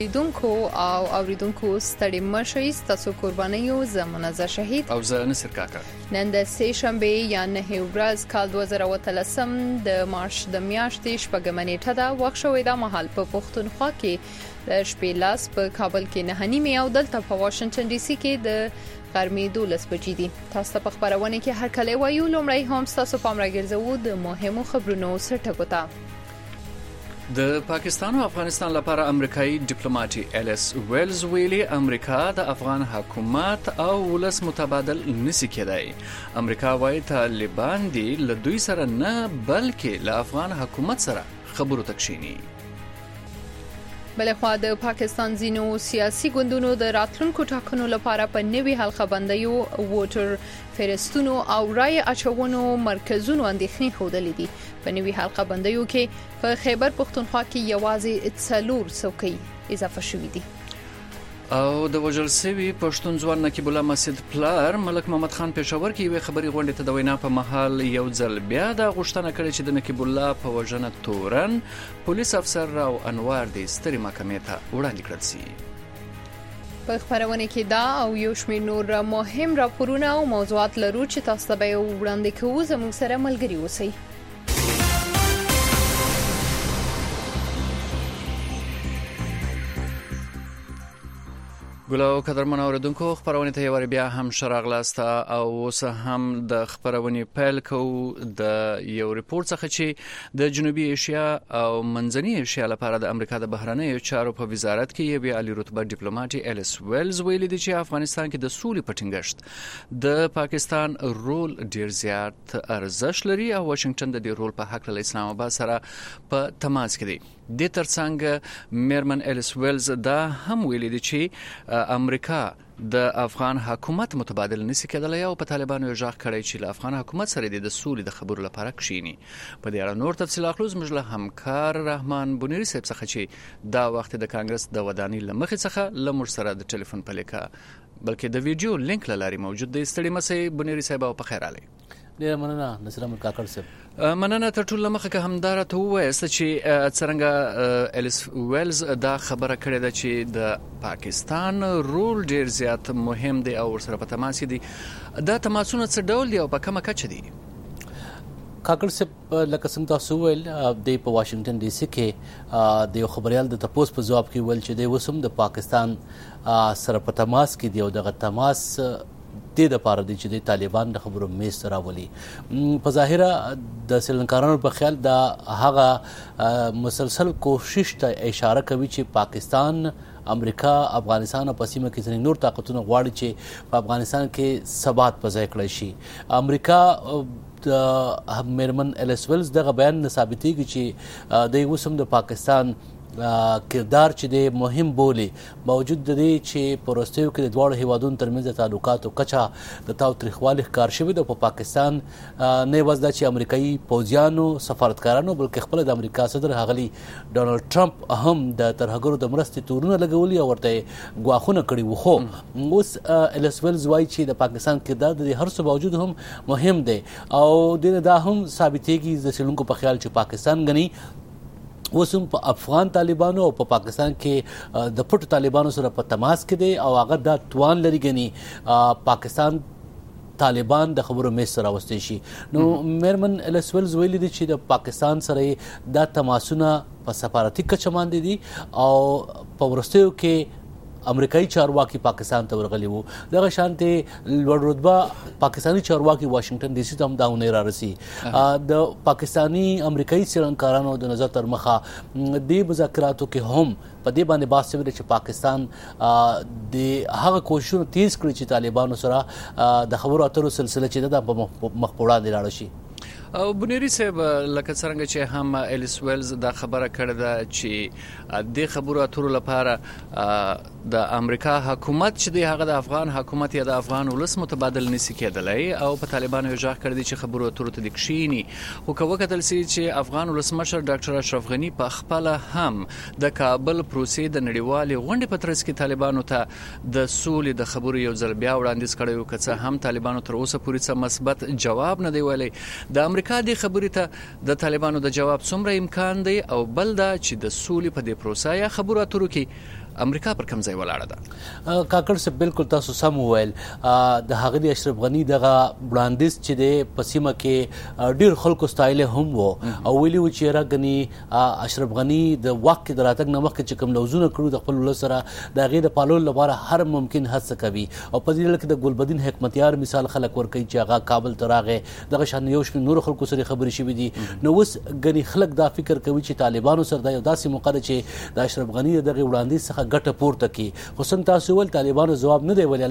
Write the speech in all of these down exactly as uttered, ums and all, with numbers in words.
لیدونکو او اوریدونکو ستړي مشئ ستاسو قربانیو زه منزه شهید او زه نصر کاکا نن د سې شنبه یا نه ورځ کال دوه زره اتلسم د مارچ د میاشتې شپږمه نیټه ده. وخت شوی دا مهال په پښتونخوا کې د شپې لاس په کابل کې نه نیمه او دلته په واشنگټن ډي سي کې د غرمې دولس بجې دي. تاسو په خبرونه کې هر کله وایو لومړی هم تاسو پام راګرځو د مهمو خبرونو سرټکو ته. د پاکستان او افغانستان لپاره امریکایي ډیپلوماټي الیس ویلز ویلي امریکا د افغان حکومت او ولس متبادل نشي کېدای. امریکا وايي طالبان دي له دوی سره نه بلکې له افغان حکومت سره خبرو تکشيني. بلخوا د پاکستان زینو سیاسي ګوندونو د راتلونکو ټاکنو لپاره په نوي حلقه بندیو ووټر فرستونو او رای اچونو مرکزونو اندېښنې خوده دي. په نوي حلقه بندیو کې په خیبر پښتونخوا کې یوازې څلور څوکۍ اضافه شوې دي. او د وژل شوي پښتون ځوان نقیب الله مسجد پلار ملک محمد خان پېښور کې یوې خبري غونډې ته د وینا په محل یو ځل بیا د غوښتنه کړې چې د نقیب الله په وژنه تورن پولیس افسر راو انوار د ستري محکمې ته وړاندې کړل شي. په خبرونه کې دا او یو شمېر نور مهم راپورونه او موضوعات لرو چې تاسو ته به وړاندې کوو. زموږ سره ملګري اوسئ. ګلو قدرمن اوریدونکو خبرونه ته یو بیا هم شراغلاست او اوس هم د خبرونه پیل کو د یو ریپورت څخه چې د جنوبي ایشیا او منځنۍ ایشیا لپاره د امریکا د بهرنیو چارو په وزارت کې یو عالی رتبه ډیپلوماټي الیس ویلز ویلي دی چې افغانستان کې د سولې پټینګشت د پاکستان رول ډیر زیات ارزښت لري او واشنگټن د دې رول په حق له اسلام آباد سره په تماس کې دی. د ترڅنګ میرمن الیس ویلز دا هم ویلي دی چې امریکا د افغان حکومت متبادل نشي کېدلای او په طالبانو یې ځاخ کړی چې له افغان حکومت سره د سولې د خبرو لپاره کښینی. په دې اړه نور تفصیل اخلو زموږ له همکار رحمان بونیری صاحب څخه چې دا وخت د کانګرس د ودانۍ لمخې څخه لمر سره د ټلیفون په لیکه بلکې د ویډیو لینک لاري موجود دی. ستړي مسئ بونیری صاحب او په خیر علي. ډیر مننه نصر احمد کاکړ صاحب. مننه تر ټولو مخه که همدار ته وایست چې څنګه الیس ویلز دا خبره کړې ده چې د پاکستان رول ډیر زیات مهم دی او سره په تماس دي. دا تماسونه څه ډول دي او په کومه کچه دي؟ کاکړ صاحب لکه څنګه تاسو ویل د په واشنگټن ډي سي کې د یو خبريال د تپوس په جواب کې ویل چې د وسوم د پاکستان سره په تماس کې دی او دغه تماس د د پاره دي چې د طالبان د خبرو میز راولي. په ظاهره د سریلانکارانو په خیال دا هغه مسلسل کوشش ته اشاره کوي چې پاکستان امریکا افغانستان او پسیمه کې ځینې نور طاقتونه غواړي چې په افغانستان کې ثبات په ځای کړی شي. امریکا د میرمن الیس ویلز دغه بیان ثابتېږي چې د وسم د پاکستان کردار چې د مهم بولی باوجود د دې چې په وروستیو کې د دواړو هیوادونو ترمنځ د تعلقاتو کچه د تاوتریخوالي ښکار شوی د په پاکستان نه یوازې دا چې امریکایي پوځیانو سفارتکارانو بلکې خپل د امریکا صدر ښاغلي ډونالډ ټرمپ هم د ترهګرو د مرستې تورونه لګولي او ورته ګواښونه کړي وو. خو اوس الیس ویلز وایي چې د پاکستان کردار د هر څه باوجود هم مهم دی او د دا هم ثابتېږي د څېړونکو په خیال چې پاکستان غني وسوم په افغان طالبانو او په پا پاکستان کې د پټو طالبانو سره په تماس کې دي او هغه د توان لري غني پاکستان طالبان د خبرو میز سره واستي شي. نو میرمن الیس ویلز ویلي دي چې د پاکستان سره د تماسونه په سفارتي کچه باندې دي او په ورستیو کې امریکایي چارواکي پاکستان ته ورغلي وو. دغه شانته لوړ رتبه پاکستانی چارواکي واشنگټن ډي سي ته هم داونه را رسي. د پاکستانی امریکایي سیلانکارانو د نظر تر مخه د مذاکراتو کې هم په دې باندې بحث شوی چې پاکستان د هغه کوششونه تیز کړي چې طالبانو سره د خبرو اترو سلسله چې د مخ په وړاندې لاړ شي. او بنيري صاحب لکه څنګه چې هم الیس ویلز دا خبره کړې ده چې د خبرو اترو لپاره د امریکا حکومت چې د هغه د افغان حکومت یا د افغان ولس متبادل نشي کېدلای او په طالبانو یې ځاخ کړی چې خبرو اترو ته د کښینی. خو که وکتل سي چې افغان ولسمشر ډاکټر اشرف غنی په خپل هم د کابل پروسې د نړیوالې غونډې په ترڅ کې طالبانو ته د سولې د خبرو یو ځل بیا وړاندیز کړی او که هم طالبانو تر اوسه پورې څه مثبت جواب نه دی ویلی. د امریکا د خبرې ته د طالبانو د جواب څومره امکان دی او بل دا چې د سولې په دې پروسه یا خبرو اترو کې امریکا پر کوم ځای ولاړه ده؟ کاکړ صاحب بالکل تاسو سم وویل. د هغه د اشرف غنی دغه وړاندیز چې دی په سیمه کې ډیر خلکو ستایل هم وو او ویلي و چې راغني اشرف غنی د واک د راتګ نه مخکې چې کوم لوزونه کړو د خپل ولس سره د هغې د پاللو لپاره هر ممکن هڅه کوي او په دې کې د ګلبدین حکمتیار مثال خلک ورکوي چې هغه کابل ته راغی دغه شان یو شمېر نورو خلکو سره خبرې شوي دي. نو اوس ګنې خلک دا فکر کوي چې طالبانو سره دا یو داسې موقع ده چې د اشرف غني دغه وړاندیز څخه ګټه پورته کړي. خو څنګه تاسو ویل طالبانو ځواب نه دی ویلی.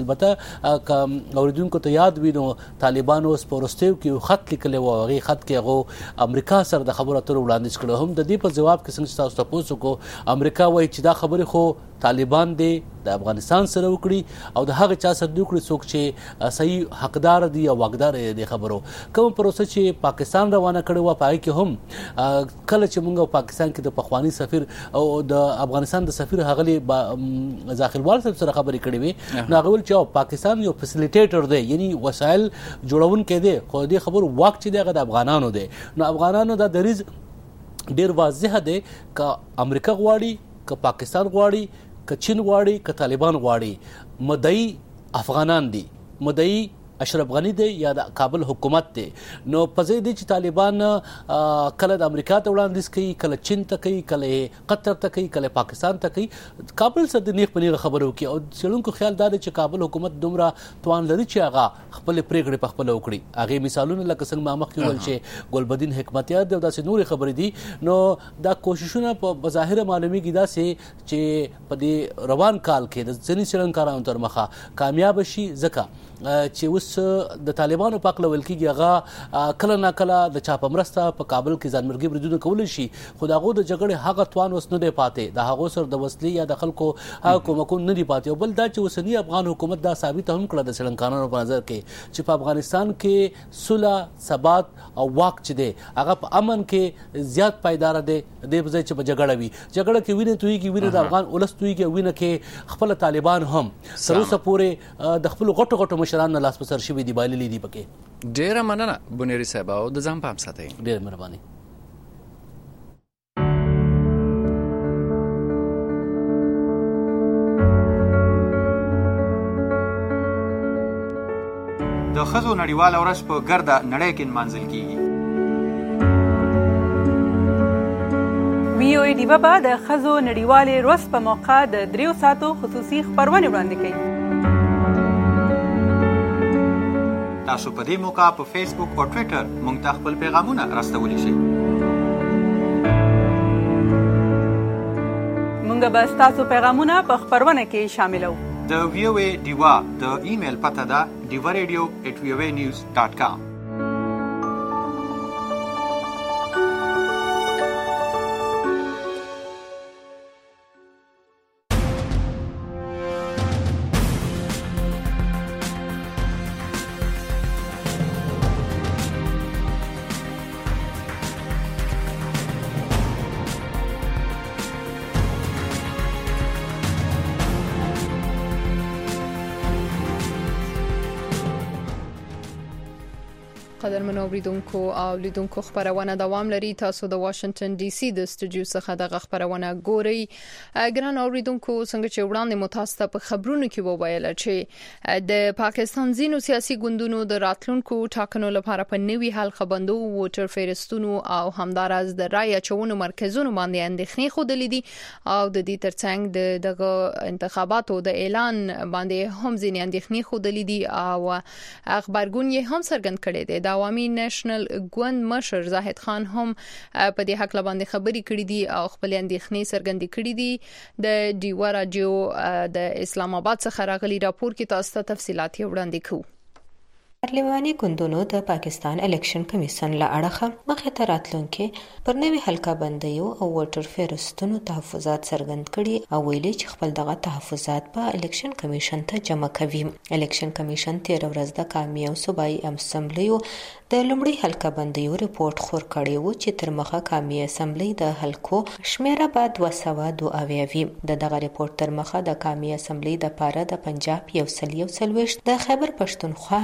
البته اوریدونکو ته یاد وي نو طالبانو اوس په وروستیو کې خط لیکلی و، هغې خط کې هغو امریکا سره د خبرو اترو وړاندیز کړی. هم د دې په ځواب کې څنګه چې تاسو تپوس وکړو امریکا وایي چې دا خبرې خو طالبان دی د افغانستان سره وکړي او د هغه چا سره وکړي څوک چې صحیح حقدار دي او واقدار دي. خبرو کوم پروسه چې پاکستان روانه کړی و پای کې هم کله چې موږ پاکستان کې د پخوانی سفیر او د افغانستان د سفیر هغلی ځاخلوال سره خبرې کړې وي نو هغه ول چې پاکستان یو فیسیلیټیټر دی یعنی وسایل جوړونکی دی خو دې خبرو واک چې دی هغه د افغانانو دی. نو افغانانو دا دریز ډیر واضح دی که امریکا غواړي که پاکستان غواړي که چین غواړي که طالبان غواړي مدعي افغانان دي، مدعي اشرف غنی دی یا د کابل حکومت دی. نو په ځای دی چې طالبان کله د امریکا ته وړاندیز کوي، کله چین ته کوي، کله قطر ته کوي، کله پاکستان ته کوي، کابل سره د نیغ په نیغه خبرې وکړي. او څېړونکو خیال دا دی چې کابل حکومت دومره توان لري چې هغه خپلې پرېکړې په خپله وکړي. هغې مثالونه لکه څنګه ما مخکې وویل چې ګلبدین حکمتیار دی او داسې نورې خبرې دي. نو دا کوششونه په بظاهره معلومیږي داسې چې په دې روان کال کې د ځینې څېړنکارانو تر مخه کامیاب شي ځکه چې اوس د طالبانو په هکله ویل کېږي هغه کله نا کله د چا په مرسته په کابل کې ځانمرګي بریدونه کولی شي خو د هغو د جګړې هغه توان اوس نه دی پاتې. د هغو سره د وسلې یا د خلکو هغه کومکونه نه دي پاتې. او بل دا چې اوسني افغان حکومت دا ثابته هم کړه د څېړنکارانو په نظر کې چې په افغانستان کې صلح ثبات او واک چې دی هغه په امن کې زیات پایداره دی دې په ځای چې په جګړه وي. جګړه کې وینه تویږي، وینه د افغان ولس تویږي او وینه کې خپله طالبان هم تر اوسه پورې د خپلو غټو غټو مشران نه لاس په سر شوي دي، بایللي دي پکې. ډېره مننه بنیري صاحب او د ځان پام ساتئ. ډېره مهرباني. د ښځو نړیواله ورځ په ګرده نړۍ کې نمانځل کیږي. وی او ای ډیوه به د ښځو نړیوالې ورځ په موقع د دریو ساعتو خصوصي خپرونې وړاندې کوي. تاسو په دې موقع په فیسبوک او ټویټر موږ ته خپل پیغامونه راستولی شئ. موږ به ستاسو پیغامونه په خپرونه کې شاملو. د وی او ای ډیوه د ایمیل پته ده ډیوه ریډیو ایټ وی او ای نیوز ډاټ کام. قدرمن اوریدونکو او لیدونکو خبرونه دوام لري. تاسو د واشنگټن ډي سي د استودیو څخه د خبرونه ګورئ. ګران اوریدونکو څنګه چې وړاندې متاسفه په خبرونو کې وویل چې د پاکستان ځینو سیاسي ګوندونو د راتلونکو ټاکنو لپاره په نوي حلقه بندو ووټر فهرستونو او همدارز د رای اچونو مرکزونو باندې اندېښنې ښودلې دي او د دې ترڅنګ د دغه انتخاباتو د اعلان باندې هم ځینې اندېښنې ښودلې دي او خبرګون یې هم څرګند کړی دی. عوامي نېشنل ګوند مشر زاهد خان هم په دې حق باندې خبرې کړې دي او خپل اندېښنې څرګندې کړې دي. د ډیوا راډیو د اسلام آباد څخه راغلي راپور کې تاسو ته تفصيلات وړاندې کوو. پارلماني ګوندونو د پاکستان الیکشن کمیشن له اړخه مخې ته راتلونکي پر نوي حلقه بندیو او ووټر فهرستونو تحفظات څرګند کړي او ویلي چې خپل دغه تحفظات په الیکشن کمیشن ته جمع کوي. الیکشن کمیشن تیر ورځ د قومي او صوبایي اسمبلیو د لومړي حلقه بندیو ریپورت خور کړی و چې تر مخه قومي اسمبلی د حلقو شمیره به دوه سوه دوه اویا وي. د دغه ریپورت تر مخه د قومي اسمبلی د پاره د پنجاب یو سل یو څلوېښت، د خیبر پښتونخوا نه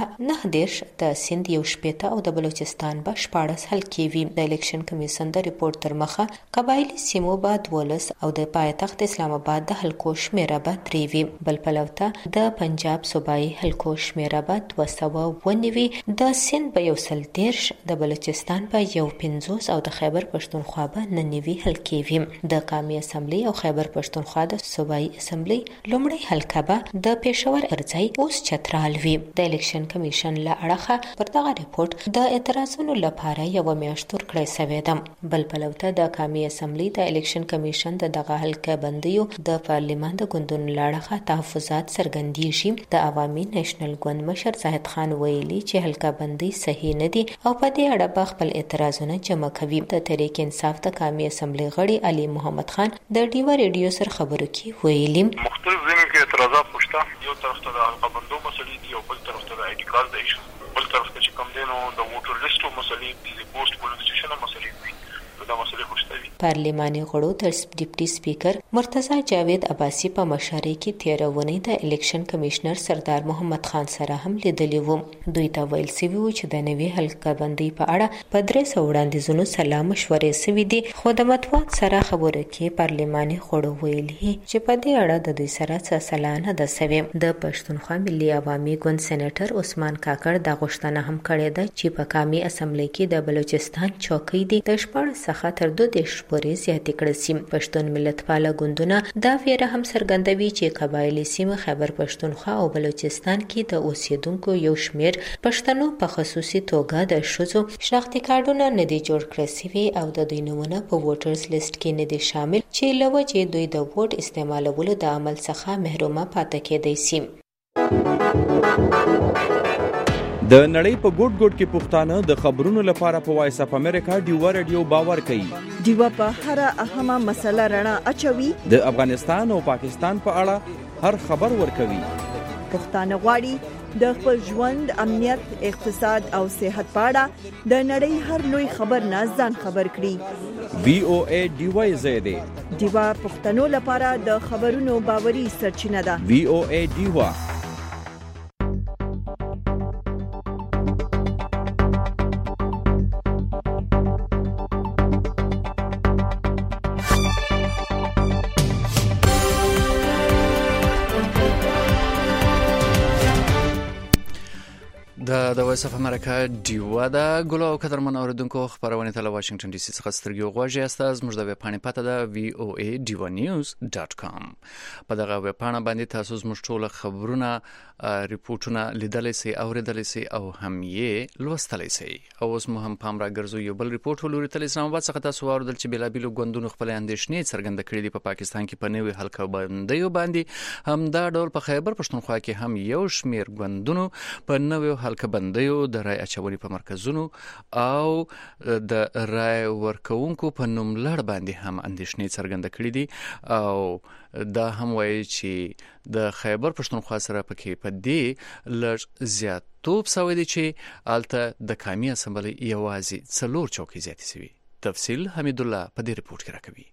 دیش د سند یو شپېته او د بلوچستان به شپاړس حلقې وي. د الیکشن کمیسن د ریپورت تر مخه قبایلی سیمو به دولس او د پایتخت اسلام آباد د حلقو شمیره به درې وي. بل پلو ته د پنجاب صوبایي حلقو شمیره به دوه سوه ونې وي. د سند به یو سل دیرش، د بلوچستان به یو پنځوس او د خیبر پښتونخوا به نهه نوي حلقې وي. د قومي اسمبلی او خیبر پښتونخوا د صوبایي اسمبلی لومړی حلقه به د پېښور ارځای اوس چترال وي. د الیکشن کمیشن له اړخه پر دغه ریپورت د اعتراضونو لپاره یو میاشت ورکړی شوې ده. بل پلو ته د قومي اسمبلی د الیکشن کمیشن د دغه حلقه بندیو د پارلیمان د ګوندونو له اړخه تحفظات څرګندېږي. د عوامي نېشنل ګوند مشر زاهد خان ویلي چې حلقه بندي صحیح نه دي او په دې اړه به خپل اعتراضونه جمع کوي. د تحریک انصاف د قومي اسمبلی غړي علي محمد خان د ډیوا ریډیو سره خبرو کې ویلي مختلف ځینو کې اعتراضات پوښتا، یو طرف ته د حلقه بندو مسلې دي او بل طرف ته د آی ډي کارت د ایشو، بل طرف ته چې کوم دي نو د ووټر لیسټو مسلې دي، د پوسټ پولینګ سټیشن مسلې دي. دا مسلې خوشتوي. پارلماني غړو تر ډیپټي سپیکر مرتضی جاوید عباسی په مشارۍ کې تیره ونې د الیکشن کمشنر سردار محمد خان سره هم لیدلی وو. دوی ته ویل سوي وو چې د نوې حلقه بندۍ په اړه په درې سوه وړاندیزونو سلا مشورې سوي دي، خو د مطبوعات سره خبرو کې پارلماني غړو ویلي چې په دې اړه د دوی سره څه سلا نه ده سوې. د پښتونخوا ملي عوامي ګوند سېنیټر عثمان کاکړ دا غوښتنه هم کړې ده چې په قومي اسمبلی کې د بلوچستان چوکۍ دي د شپاړس څخه تر دوه دېرش پورې زیاتې کړې سي. پښتون ملتپاله ګوندونه دا ویره هم څرګندوي چې قبایلي سیمه خیبر پښتونخوا او بلوچستان کې د اوسیدونکو یو شمیر پښتنو په خصوصي توګه د ښځو شناختي کارډونه نه دي جوړ کړی سوي او د دوی نومونه په ووټرز لیست کې نه دي شامل چې له وجې دوی د ووټ استعمالولو د عمل څخه محرومه پاتې کېدی سي. د نړۍ په ګوټ ګوټ کې پښتانه د خبرونو لپاره په وایس اپ امریکا ډیوا رادیو باور کوي. ډیوا په هر اهمه مسله رڼا اچوي. د افغانستان او پاکستان په اړه هر خبر ورکوي. پښتانه غواړي د خپل ژوند، امنیت، اقتصاد او صحت په اړه د نړۍ هر لوی خبر نه ځان خبر کړي. وی او ای ډیوا زیاده ډیوا پښتنو لپاره د خبرونو باوري سرچینه ده. وی او ای ډیوا. د د وایس اف امریکا ډیوا د ګلو او قدرمن اوریدونکو خبرونه ته له واشنگټن ډي سي څخه سترګې غواړي. استاد زموږ د ویب پاڼې پته ده وی او ای ډیوا نیوز ډاټ کام. په دغه ویب پاڼه باندې تاسو زموږ ټول خبرونه، ریپورتونه لیدلی سي، اوریدلی سي او هم یې لوستلی سي. او اوس مو هم پام راګرځو یو بل ریپورت ولوري تل اسلام آباد څخه تاسو واردل چې بلابلو ګوندونو خپل اندېښنې څرګنده کړې دي په پاکستان کې په نوې حلقه بندیو باندې. هم دا ډول په خیبر پښتونخوا کې هم یو شمیر ګوندونو په نوې حلقه بندیو د رای اچونې په مرکزونو او د رای ورکوونکو په نوم لړ باندې هم اندېښنې څرګنده کړې دي. او دا هم وایي چې د خیبر پښتونخوا سره پکې په دې لږ زیاتوب سوی دی چې الته د قومي اسمبلی یوازې څلور چوکۍ زیاتې سوي. تفصیل حمید الله په دې ریپورت کې راکوي.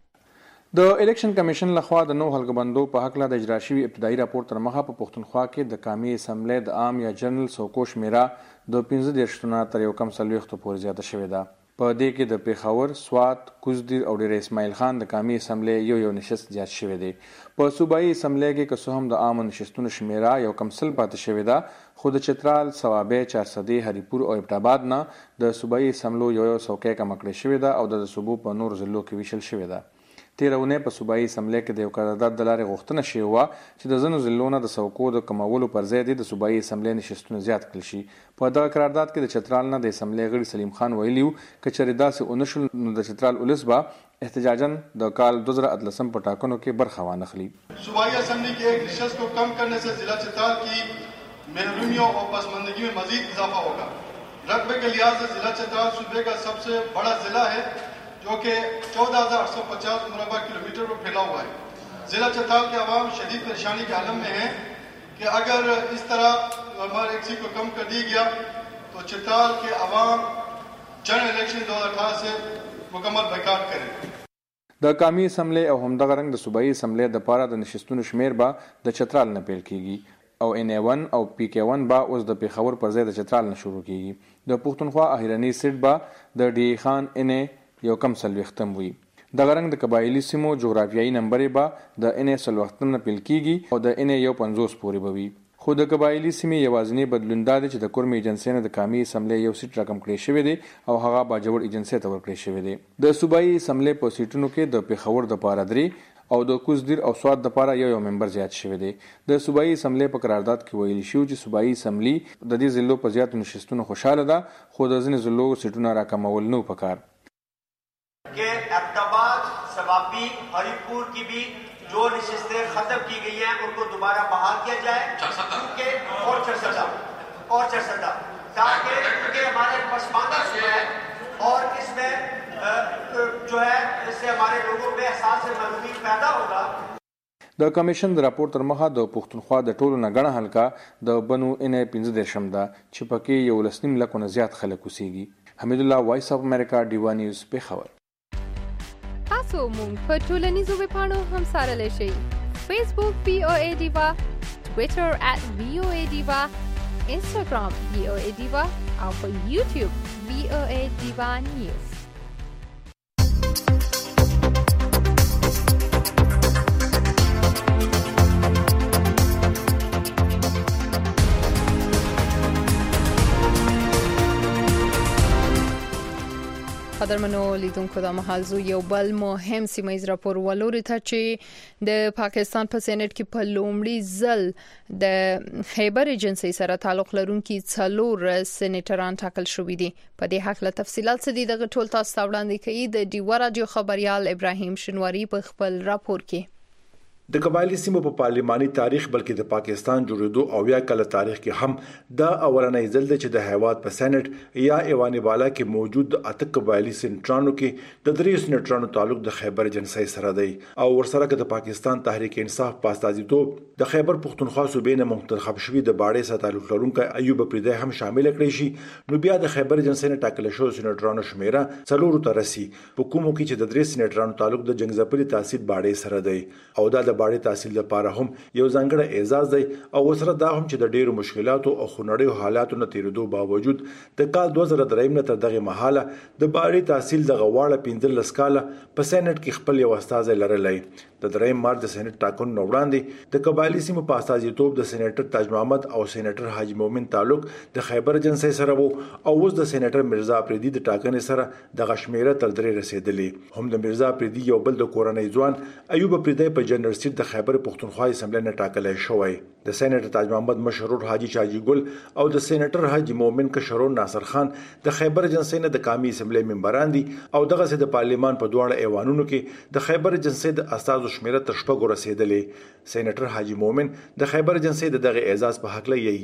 د الیکشن کمیشن لخوا د نو حلقه بندو په حق له د اجرا شوی ابتدایي راپور تر مخه په پښتونخوا کې د قومي اسمبلی د عام یا جنرال څوکو شمیره د پنځه دېرش نه تر یو کم څلوېښتو پورې زیاته شوې ده. په دې کې د پیښور، سوات، کوزدیر او ډیر اسماعیل خان د قومي اسمبلی یو یو نشست زیات شوی دی. په صوبایي اسمبلی کې که څه هم د عام نشستونو شمیره یو کم سل پاتې شوې ده، خو د چترال، صوابۍ، چارسدې، هریپور او ابټاباد نه د صوبایي اسمبلو یو یو څوکۍ کمه کړې شوې ده او د صوبو په نورو ضلعو کې ویشل شوې ده. تیره اونۍ په صوبایي اسمبلی کې د یو قرارداد د لارې غوښتنه شوې وه چې د ځینو ضلعو نه د څوکو د کمولو پر ځای د صوبایي اسمبلی نشستونه زیات کړل شي. په دغه قرارداد کې د چترال نه د اسمبلی غړي سلیم خان ویلي و که چېرې داسې ونه شول نو د چترال ولس به احتجاجاً د کال دو زره اتلسم په ټاکنو کې برخه وانخلي. صوبائی اسمبلی کی ایک نشست کو کم کرنے سے ضلع چترال کی محرومیوں اور پسماندگی میں مزید اضافہ ہوگا. رقبے کے لحاظ سے ضلع چترال صوبے کا سب سے بڑا ضلع ہے جو کہ چودہ ہزار آٹھ سو پچاس مربع کلومیٹر پر پھیلا ہوا ہے. ضلع چترال کے عوام شدید پریشانی کے عالم میں ہیں کہ اگر اس طرح ہمارے ایکسی کو کم کر دیا گیا تو چترال کے عوام جنرل الیکشن دو ہزار اٹھارہ سے مکمل بائیکاٹ کریں. د قومي اسمبلی او همدغه رنګ د صوبایي اسمبلی د پاره د نشستونو شمیر به د چترال نه پیل کیږي. او ان ای ون او پی کی ون با اوس د پیښور پر ځای د چترال نه شروع کیږي د پښتونخوا اخیرنی سیټ با د ډی خان ان یو کم سلوختم وي د غرنګ د قبایلی سیمو جغرافیایي نمبر با د ان سلوختم نه پیل کیږي او د ان یو پنځوس پورې بوي خو د قبایلی سیمې یوازینی بدلون دا دی چې د کورمې ایجنسی نه د قومي اسمبلی یو سیټ رقم کړی شوی دی او هغه باجوړ ایجنسی ته ورکړی شوی دی د صوبایي اسمبلی په سیټونو کې د پیښور د پاره درې او د کوزدیر او سواد د پاره یو یو ممبر زیات شوی دی د صوبایي اسمبلی په قرارداد کې ویل شو چې صوبایي اسمبلی د دې ضلعو په زیاتو نشستونو خوشاله ده خو د ځینې ضلعو سیټونه راکمول نه پکار کې احتمال سوابی हरिपुर की भी जो नशिस्तें खत्म की गई हैं उनको दोबारा बहाल किया जाए क्योंकि और चरसदा और चरसदा ताकि क्योंकि हमारे पसमानदा सूबा है और इसमें जो है इससे हमारे लोगों में एहसास महरूमी पैदा होगा د کمیشن د راپور تر مخه د پښتونخوا د ټولو نه غړه حلقه د بنو ان پنځه دیرشم ده چې پکې یو لسنیم لکه نه زیات خلک اوسېږي حمید الله وایس اف امریکا ډیوا نیوز پیښور تاسو مونږ په ټولنیزو ویبپاڼو هم سره شئ فیسبوک پی او ای ډیوا ټویټر ات وی او ای ډیوا انسټاګرام وی او ای ډیوا او په یوټیوب وی او ای ډیوا نیوز قدرمنو لیدونکو د مهالزو یو بل مهم سیمایي راپور ولوري ته چې د پاکستان په سېنات کې په لومړي ځل د خیبر ایجنسی سره تعلق لرونکي څلور سېنیټران ټاکل شوې دي په دې حق له تفصيلات څه دي دغه ټول تاسو ته وړاندې کوي د ډیوا رادیو خبريال ابراهيم شنواری په خپل راپور کې د قبایلی سیمو په پارلماني تاریخ بلکې د پاکستان جوړېدو او یا کله تاریخ کې هم دا اولنۍ ځل دی چې د هیواد په سېنات یا ایوان بالا کې موجود اته قبایلی سېنټرانو کې د درې سېنټرانو تعلق د خیبر ایجنسی سره دی او ورسره کې د پاکستان تحریک انصاف په استازیتوب د خیبر پښتونخوا صوبې نه منتخب شوی د باړې سره تعلق لرونکي ایوب پریدی هم شامل کړي شي نو بیا د خیبر ایجنسی نه ټاکل شو سېنټرانو شمیره څلورو ته رسی په کومو کې چې د درې سېنټرانو تعلق د جنگزپلي تحصیل باړې سره دی او دا د باړې تحصیل لپاره هم یو ځانګړی اعزاز دی او سره دا هم چې د ډیرو مشکلاتو او خنړیو حالاتو نه تیریدو باوجود د کال دوه زره درې نه تر دغه مهاله د باړې تحصیل د غواړه پنځلس کاله په سېنات کې خپل یو استاد لرلای د دریم مارچ د سېنات ټاکنو وړاندې د قبایلی سیمو په استازیتوب د سېنیټر تاج محمد او سېنیټر حاجی مومن تعلق د خیبر ایجنسی سره وو او اوس د سېنیټر مرزا پریدي د ټاکنې سره د غشمیره تر درې رسیدلې هم د مرزا پریدي یو بل د کورنۍ ځوان ایوب پریدي په جنرال سیټ د خیبر پښتونخوا اسمبلی نه ټاکل شوی د سېنیټر تاج محمد مشرور حاجی چاجی ګل او د سېنیټر حاجی مومن کشرون ناصر خان د خیبر ایجنسی نه د قومي اسمبلی ممبران دي او دغه سه د پارلیمان په دواړه ایوانونو کې د خیبر ایجنسی د استازو شمیره تر شپږو رسیدلې سېنیټر حاجی مومن د خیبر ایجنسی د دغه اعزاز په حق لې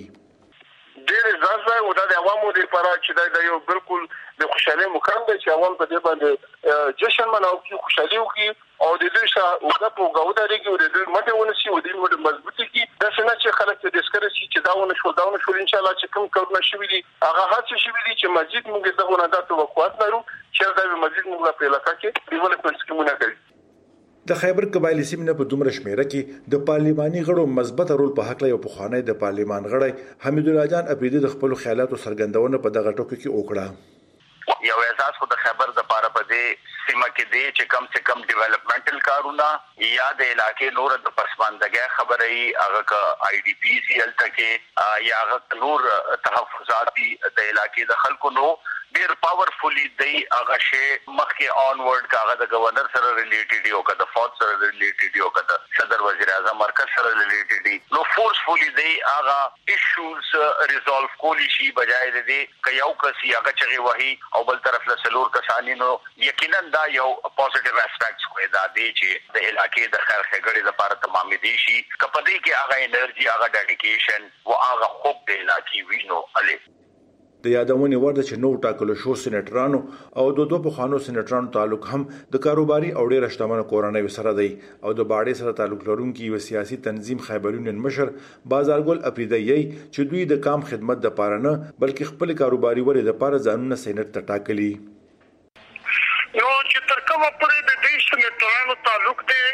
ډېر اعزاز دی او د عوامو لپاره چې دا یو بالکل د خوشالۍ مقام دی چې عوام په دې باندې جشن مناو کی خوشالي وکړي او د دې سره وګړه په غوډه لري او د دې مده ونسي او د دې مضبوطی کی د سنا چې خلک د ډیسکر شي چې داونه شو داونه شو ان شاء الله چې کوم کارونه شوي دي هغه هڅه شوي دي چې مسجد موږ دغه نه د توقعات لرو چې دا مسجد موږ په علاقې کې ډیولپمنټ سکیمونه کوي د خیبر قبایلی سیمه په دومره شمیره کې د پارلیماني غړو مثبت رول په حق لري او په خانه د پارلیمان غړی حمید الله جان اپریدي د خپل خیالاتو سرګندونه په دغه ټوکو کې وکړه یو احساس خو د خیبر د پاره په دې سیمه کې دی چې کم سے کم ډیولپمنټل کارونه یا د علاقې نور د پسماندګۍ خبرې هغه ک آی ډی پی سی ال تکي یا هغه نور تحفظات د علاقې د خلکو نو ډیر پاورفولي دی هغه شی مخکې اونورډ کاغه د گورنر سره ریلیټډ یو کده فوت سره ریلیټډ یو کده صدر وزیر اعظم مرکز سره ریلیټډ نو فورسفولي دی هغه ایشوز ریزولف کولی شي بجای د دې ک یو کس هغه چغي وਹੀ او بل طرف له سلور کسانی نو یقینا دا یو پوزټیو اسپیکټس خو دا دی چې د علاقې د خیر خګړې لپاره تمام دي شي کپدې کې هغه انرژي هغه ډیډیکیشن او هغه خوب د علاقې وینو علي د یادونه ورده چې نو ټاکل شو سېنیټرانو او د دوه بخانو سېنیټرانو تعلق هم د کاروباري او ډېر شتمن کورنۍ سره دی او د باړې سره تعلق لرونکي یو سیاسي تنظیم خیبر یونین مشر بازارګل اپریدی چې دوی د کام خدمت د پاره نه بلکې خپل کاروباري ورې د پاره ځانونه سېنیټ ته ټاکلي نو چې تر کومه پورې د دې سېنیټرانو تعلق دی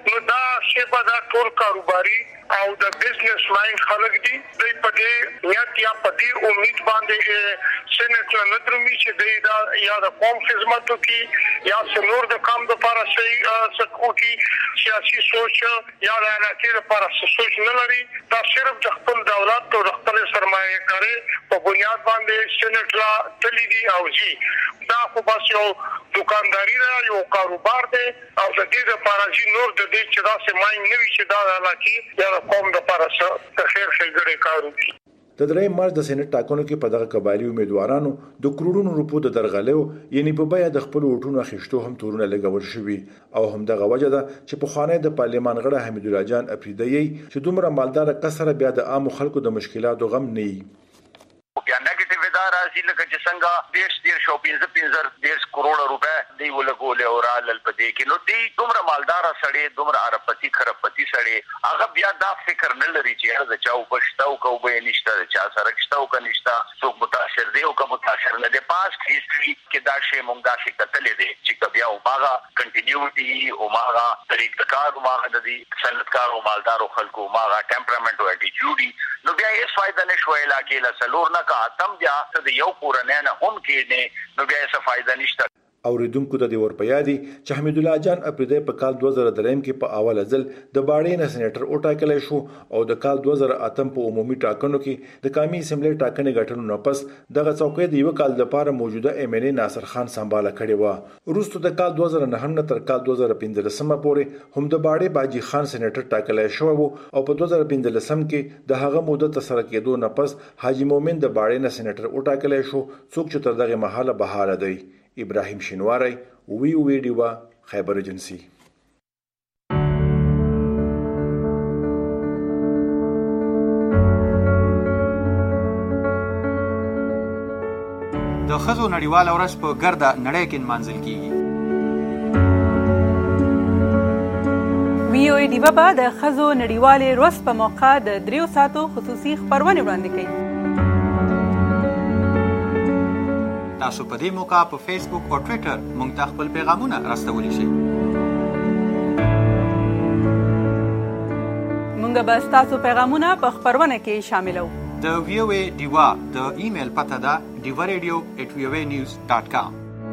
نو دا شی به دا ټول کاروباري او د بزنس ماین خلک دي دوی په دې نیت یا په دې امید باندې سینټ نه درومي چې دوی دا یا د قوم خدمت کوي یا څلور د کام لپاره شي سکوټي سیاسي سوچ یا د علاقې لپاره سوچ نه لري دا صرف د خپل دولت او خپل سرمایه کاري په بنیاد باندې سینټ لا تللی دي او جی دا خو بس یو دکانداري را یو کاروبار دی او د دې لپاره چې نور د دې چې دا سماین نه وي چې دا علاقې یا قوم د لپاره څه خیر ښېګړې کار وکړي. د درېیم مارچ د سېنات ټاکنو کې په دغه قبایلي امیدوارانو د کروڑونو روپو د درغلیو یعنی په بیه د خپل ووټونو اخیستو هم تورونه لګول شوي او هم دغه وجه ده چې پخوانی د پارلمان غړی حمید الله جان اپریدی چې دومره مالدار کسره بیا د عام خلکو د مشکلاتو غم نه وي. بیا نګټیو دا راځي لکه چې څنګه دیش دیش او پنځه پنځه دیش کروڑ روپے دی ولګول او را لل پدې کې نو دی دومره مالدار سړی دومره ارپتی خرپتی سړی هغه بیا دا فکر نه لري چې هغه چاو پښتاو کو به نشته چا سره کښتاو ک نشته څوک متاثر دی او کوم متاثر نه دی پاست هیستوري کې دا شی مونږ دا شي کتلې دي چې بیا او ماغه کنټینیوټي او ماغه طریقه کار او ماغه د صنعتکار او مالدار خلکو ماغه ټمپرامنت او اټیټیوډ نو بیا هیڅ فائدہ نشوي لا کې لا سلور نه کا تم بیا ته یو پورنه نه هم کې نه نو بیا څه فائدہ نشته. اوریدونکو ته د ورپیادي چې حمید الله جان اپریدی په کال دوه زره درې کې په اوله ځل د باړې نه سېنیټر وټاکلی شو او د کال دوه زره اته په عمومي ټاکنو کې د قومي اسمبلی ټاکنې ګټلو نه پس دغه څوکۍ د یو کال لپاره موجوده ایم ان ای ناصر خان سمباله کړې و. وروسته د کال دوه زره نه تر کال دوه زره پنځلس پورې هم د باړې باجی خان سېنیټر ټاکلی شو او په دوه زره پنځلس کې د هغه موده تر سره کېدو نه پس حاجی مومن د باړې نه سېنیټر وټاکلی شو څوک چې تر دغه مهاله بهاله دی. ابراهیم شینواری وی ویډیو خیبر ایجنسی. د ښځو نړیواله ورځ په ګرده نړۍ کې نمانځل کیږي. وی او ای ډیوا به د ښځو نړیوالې ورځ په موقع د دریو ساعتو خصوصي خپرونې وړاندې کوي. تاسو په دې موقع په فیسبوک او ټوئیټر موږ ته خپل پیغامونه راستولی شئ. موږ به ستاسو پیغامونه په خپرونه کې شاملو. د وی او ای ډیوا د ایمیل پته ده ډیوا ریډیو ایټ وی او ای نیوز ډاټ کام.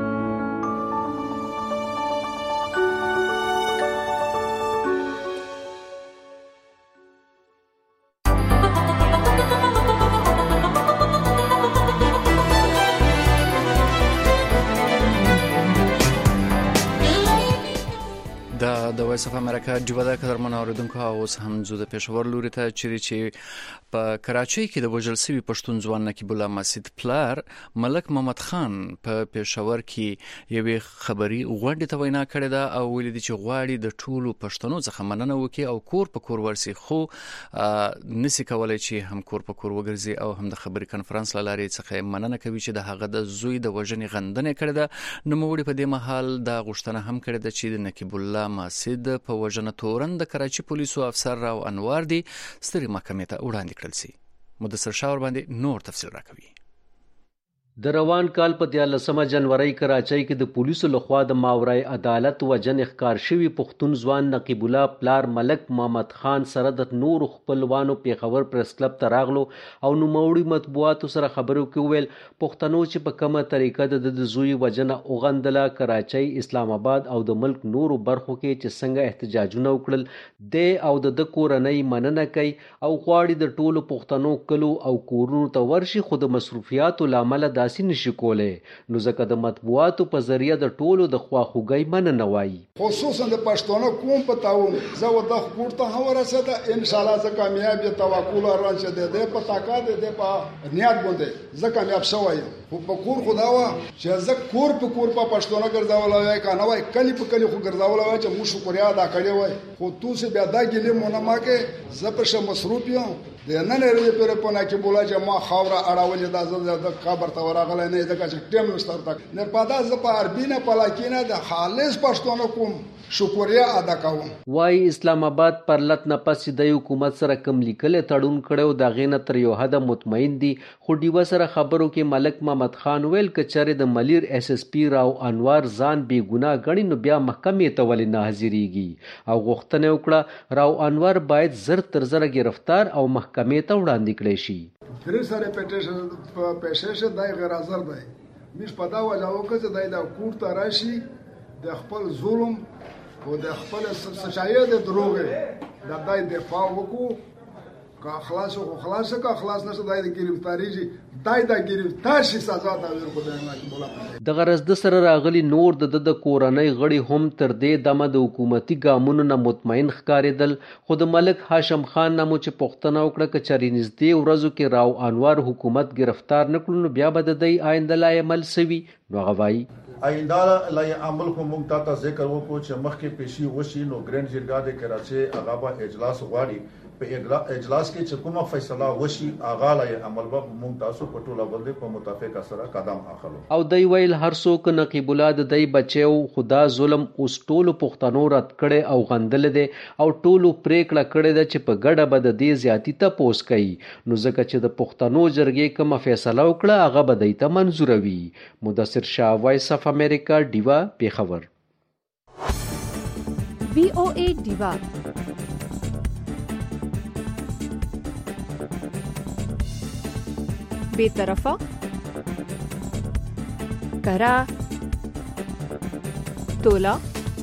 د وایس اف امریکا ډیوا د قدرمن اوریدونکو اوس هم زو د پېښور لوري ته چیرې چې په کراچۍ کې د وژل شوي پښتون ځوان نقیب الله مسجد پلار ملک محمد خان په پېښور کې یوې خبري غونډې ته وینا کړې ده او ویلي دي چې غواړي د ټولو پښتنو څخه مننه وکړي او کور په کور ورسي خو نسی کولای چې هم کور په کور وګرځي او هم د خبري کانفرنس لارې څخه مننه کوي چې د هغه د زوی د وژنې غندنه کړې ده. نو موږ په دې محل د غوښتنه هم کړې ده چې د نقیب الله مسجد په وژنه تورن د کراچي پولیسو افسر راو انوار دي ستري محکمې ته وړاندې کړل سي. مدثر شاور باندې نور تفصیل راکوي. د روان کال په دیارلسمه جنوري کراچۍ کې د پولیسو لخوا د ماورای عدالت وجن ښکار شوی پښتون ځوان نقیب الله پلار ملک محمد خان سره د نور خپلوانو پیښور پریس کلب ته راغلو او نوموړي مطبوعاتو سره خبرو کې ویل پښتنو چې په کومه طریقه د زوی وجنه اوغندله کراچۍ اسلام آباد او د ملک نورو برخو کې چې څنګه احتجاجونه وکړل د او د کورنۍ مننه کوي او غواړي د ټولو پښتنو کلو او کورونو ته ورشي خو د مصروفیاتو لامل داسې نشي کولی نو ځکه د مطبوعاتو په ذریعه د ټولو د خواخوږۍ مننه وایي. خصوصا د پښتنو کوم په تعاون زه و د خپل ته ورسېده ان شاء الله زه کامیاب یم توکل رانشه ده د په طاقت ده په نیت باندې زه کامیاب شوم. په کور خدا وا چې زه کور په کور په پښتنو ګرځاول وای کنه وای کلی په کلی خو ګرځاول وای چې مو شکریا ادا کړی وای خو توسه بیا دا ګلې مونږه ما کې زه په مصروف یم د نن لري پر په نه کې بولا چې ما خاوره اړولې دا زه د خبر ته راغلی نه ځکه چې ټیم لوستر تک نه پاده ز په عربي نه پلاکینه د خالص پښتون کوم شکریہ ادا کوم. وای اسلام آباد پر لټ نه پس د حکومت سره کم لیکل تړون کړو دا غینه تر یو حد مطمئن دي خو ډیو سره خبرو کې ملک محمد خان ویل کچره د ملیر ایس ایس پی راو انوار ځان بی ګناه غنی نو بیا محکمې ته ولې نه حاضرېږي او غوښتنه وکړه راو انوار باید زر تر زر گرفتار او محکمې ته وړاندې کړي شي. درې سره پټیشن پېښه دای غیر حاضر دی مش پدا ولا وکړه دای دا کوټ ته راشي د خپل ظلم او د خپل سچایي د دروغ د دای دفاع وکړو کا خلاص او خلاص کا خلاص نشه دای د گرفتاری جی دای د گرفتار شي سزا ته ورکړل مولا د غرض د سره راغلي نور د د کورنۍ غړي هم تر دې دمه د حکومتي ګامونو نه مطمئن ښکارېدل خو د ملک هاشم خان نامو چې پښتنه وکړه کچري نږدې ورځو کې راو انوار حکومت گرفتار نکړو نو بیا به د دې آینده لا عمل سوي نو غوای آئنده لای عمل خو مونږ ته ذکر وکړو چې مخکې پیشي وشي نو ګرینډ جرګه د کراچي هغه به اجلاس غواړي په اجلاس کې چې کومه فیصله وشي هغه لای عمل به مونږ تاسو په ټوله باندې په متفق سره قدم اخلو. او دای ویل هر څوک نقیب الله د دای بچو خدا ظلم اوس ټولو پښتنو رد کړي او غندل دي او ټولو پریکړه کړي د چې په ګډه بد دي زیاتی ته پوس کوي نو ځکه چې د پښتنو جرګې کومه فیصله وکړه هغه به دای ته منزور وي. مدثر شاه وایس اف امریکا ډیوا پیښور. وی او ای ډیوا بے طرفه کرا تولا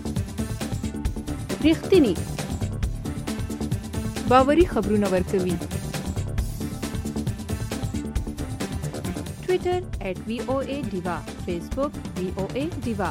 ریښتینی باوري خبرونه ورکوي. ټویټر ایٹ وی او اے ډیوا فیسبوک وی او اے ډیوا.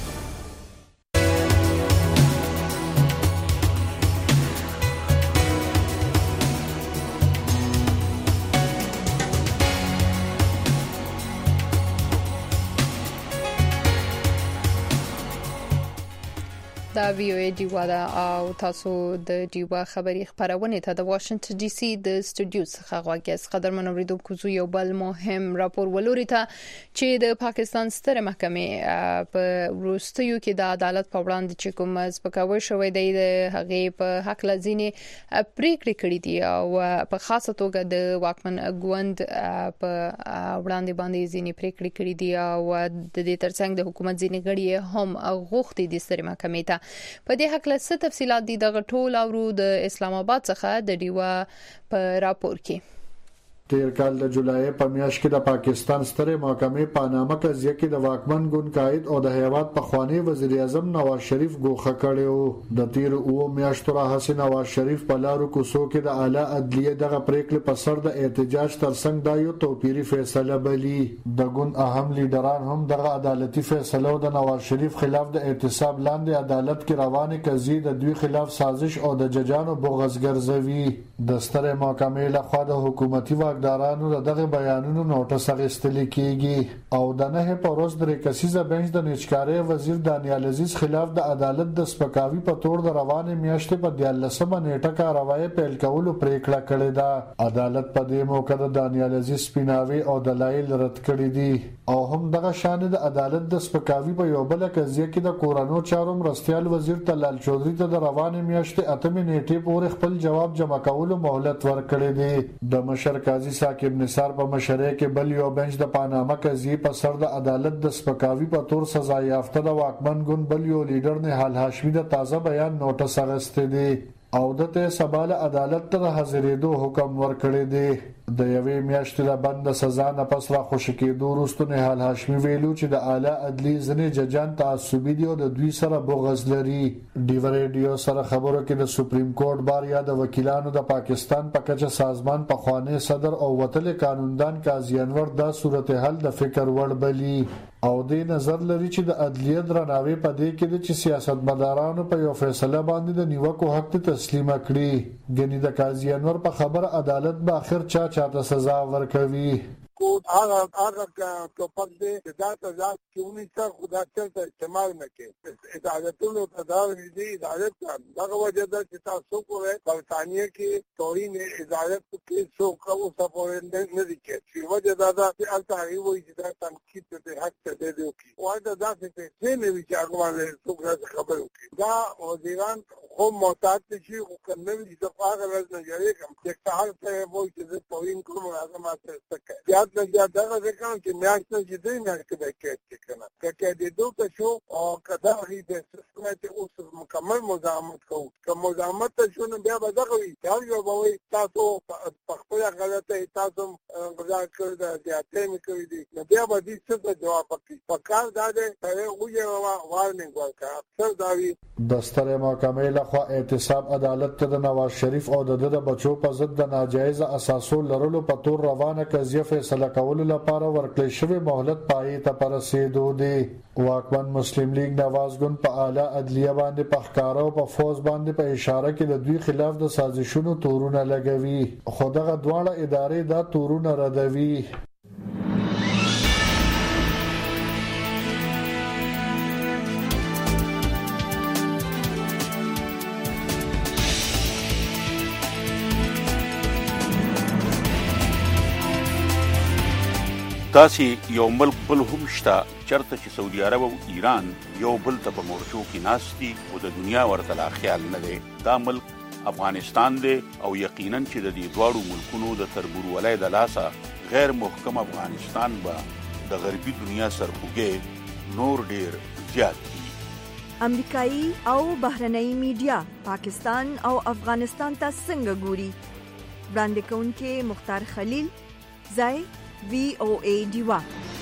دا وی او ای ډیوا دا او تاسو د ډیوا خبري خبرونه ته د واشنگټن ډي سي د سټوډیو څخه غواګیس قدرمن اوریدونکو زو یو بل مهم راپور ولوري ته چې د پاکستان ستره محکمې په وروستیو کې د عدالت په وړاندې چې کوم سپکاوی شوی دی د هغې په حق لزینې پریکړې کړې دي او په خاصه توګه د واکمن ګوند په وړاندې باندې ځینې پریکړې کړې دي او د دې ترڅنګ د حکومت ځینې غړي هم غوښتي دي ستره محکمې ته په دې حق له څه تفصيلات دي د غټول اورو د اسلام آباد څخه د ډیوا په راپور کې. تیر کال د جولای په میاشت کې د پاکستان ستره محکمې پانامه قضیه کې د واکمن ګوند قائد او د هیواد په خوانی وزیر اعظم نواز شریف ګوښه کړو. د تیر او میاشتو راهیسې نواز شریف په لارو کوڅو کې د اعلی عدلیه دغه پریکړې په سر د احتجاج ترڅنګ دا یو توپیری فیصله بلی. د ګوند اهم لیډران هم دغه عدالتي فیصله د نواز شریف خلاف د اعتصاب لاندې عدالت کې روانه قضیه د دوی خلاف سازش او د ججانو بغض ګرځوي. د ستره محکمې لخوا د حکومتي واکدارانو دغه بیانونو نوټس اخیستل کیږي او د نه په ورځ د ریکسیزه بنچ د نچکاري وزیر دانیال عزیز خلاف د عدالت د سپکاوي په تور د روانه میاشتې په دیالسمه نیټه کاروایی پیل کولو پریکړه کړې ده. عدالت په دې موقع د دانیال عزیز سپیناوي او دلایل رد کړي دي او هم دغه شان د عدالت د سپکاوي په یو بل قضیه کې د کورونو چارو مرستيال وزیر تلال چودري ته د روانه میاشتې اتمه نیټه پورې خپل جواب جمع کولو مهلت ورکړي دي. د مشر قاضي ساکب نثار په مشرۍ کې بل یو بنچ د پاناما قضیه په سر د عدالت د سپکاوي په تور سزا یافته د واکمن ګوند بل یو لیډر نهال هاشمي د تازه بیان نوټس اغسته دي او دته سباله عدالت ته حاضرېدو حکم ورکړی دی. د یوې میاشتې د بند سزا نه پس را خوشی کېدو وروسته نهال هاشمي ویلو چې د اعلی عدلی ځنې ججان تعصبي دي او د دوی سره بغض لري. ډیو ریډیو سره خبرو کې د سپریم کورټ بار یا د وکیلانو د پاکستان په کچه سازمان په خواني صدر او وتل قانوندان قاضي انور دا صورتحال د فکر وړ بلی او د نظر لري چې د عدلیه درناوی په دې کې د سیاستمدارانو په یو فیصله باندې د نیوکو حق ته تسلیم کړي. ګنې د قاضي انور په خبره عدالت به اخر چا چاته سزا ورکوي. کوډ هغه هغه ټوپک دی چې دا تضاد کیونی څه خدا چلته استعمال نه کوي اجازهتونو ته دا دي اجازه دغه وجه ده چې تاسو کوی برتانیې کې توهین اجازه کې څو کوو سپورټ نه دي کې چې وجه دا ده چې التاوی وایي چې دا تنقید ته حق ته دی کی وایي دا څه څه نه وی چې هغه باندې څو خبرو کوي دا وزیران خو محتاط شي او کنه دي چې هغه ورځ نه جوړې کوم چې هغه ته وایي چې توهین کوم هغه ماته څه یاد نه یاد دا ځکه چې میاشت نه دې نه کې کې کنه کې دې دوه شو او کدا هی د سیستم اوس مکمل مزاحمت کوو کوم مزاحمت شو نه بیا به دغه وي دا یو به تاسو په خپل غلطه تاسو غوښتل کړی دا ته مې کوي دي نو بیا به دې څه جواب پکې پکار دا دې او یو وارننګ ورکړه اکثر دا وی دستر محکمې لخوا اعتصاب عدالت ته د نواز شریف او د د بچو په ضد د ناجایز اساسو لرلو په تور روانه قضیه فیصله کولو لپاره ورکړل شوی مهلت پای ته پرسیدو دی واکمن مسلم لیگ نواز ګوند په اعلی عدلیه باندې په ښکارا او په فوز باندې په اشاره کې د دوی خلاف د سازشونو تورونه لګوي خو دغه دواړه ادارې دا تورونه ردوي داسې یو ملک بل هم شته چرته چې سعودي عرب او ایران یو بل ته په مورچو کې ناستي او د دنیا ورته لا خیال نه دی دا ملک افغانستان دی او یقینا چې د دې دواړو ملکونو د تربورولۍ د لاسه غیر محکم افغانستان به د غربي دنیا سرخوږی نور ډیر زیات دي امریکایي او بهرنۍ میډیا پاکستان او افغانستان ته څنګه ګوري وړاندې کوونکي مختار خلیل ځای وی او ای ډیوا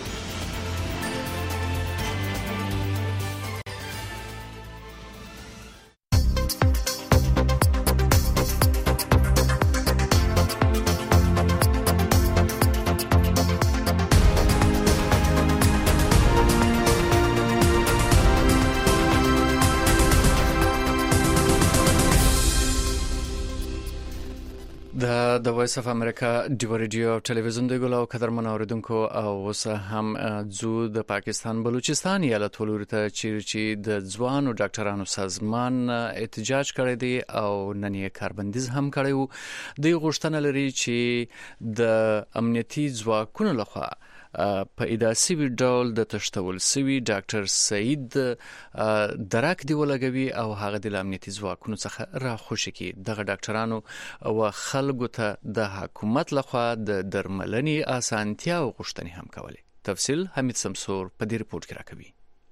د وایس اف امریکا ډیو ریډیو ټلویزیون دی ګلو قدرمن اوریدونکو او اوس هم زو د پاکستان بلوچستان ایالت ولورته چې د ځوانو ډاکټرانو سازمان احتجاج کړی دی او نن یې کاربندیز هم کړی دی غوښتنه لري چې د امنیتي ځواکونو لخوا په اداسي ډول د تشتول سوي ډاکټر سعید درک دی ولګوي او هغه د امنیتي ځواکونو څخه راخوشي کی دغه ډاکټرانو او خلکو ته د حکومت لخوا د درملنې اسانتیا او غوښتنې هم کولې تفصیل حمید سمسور په دې ریپورت کې راکوي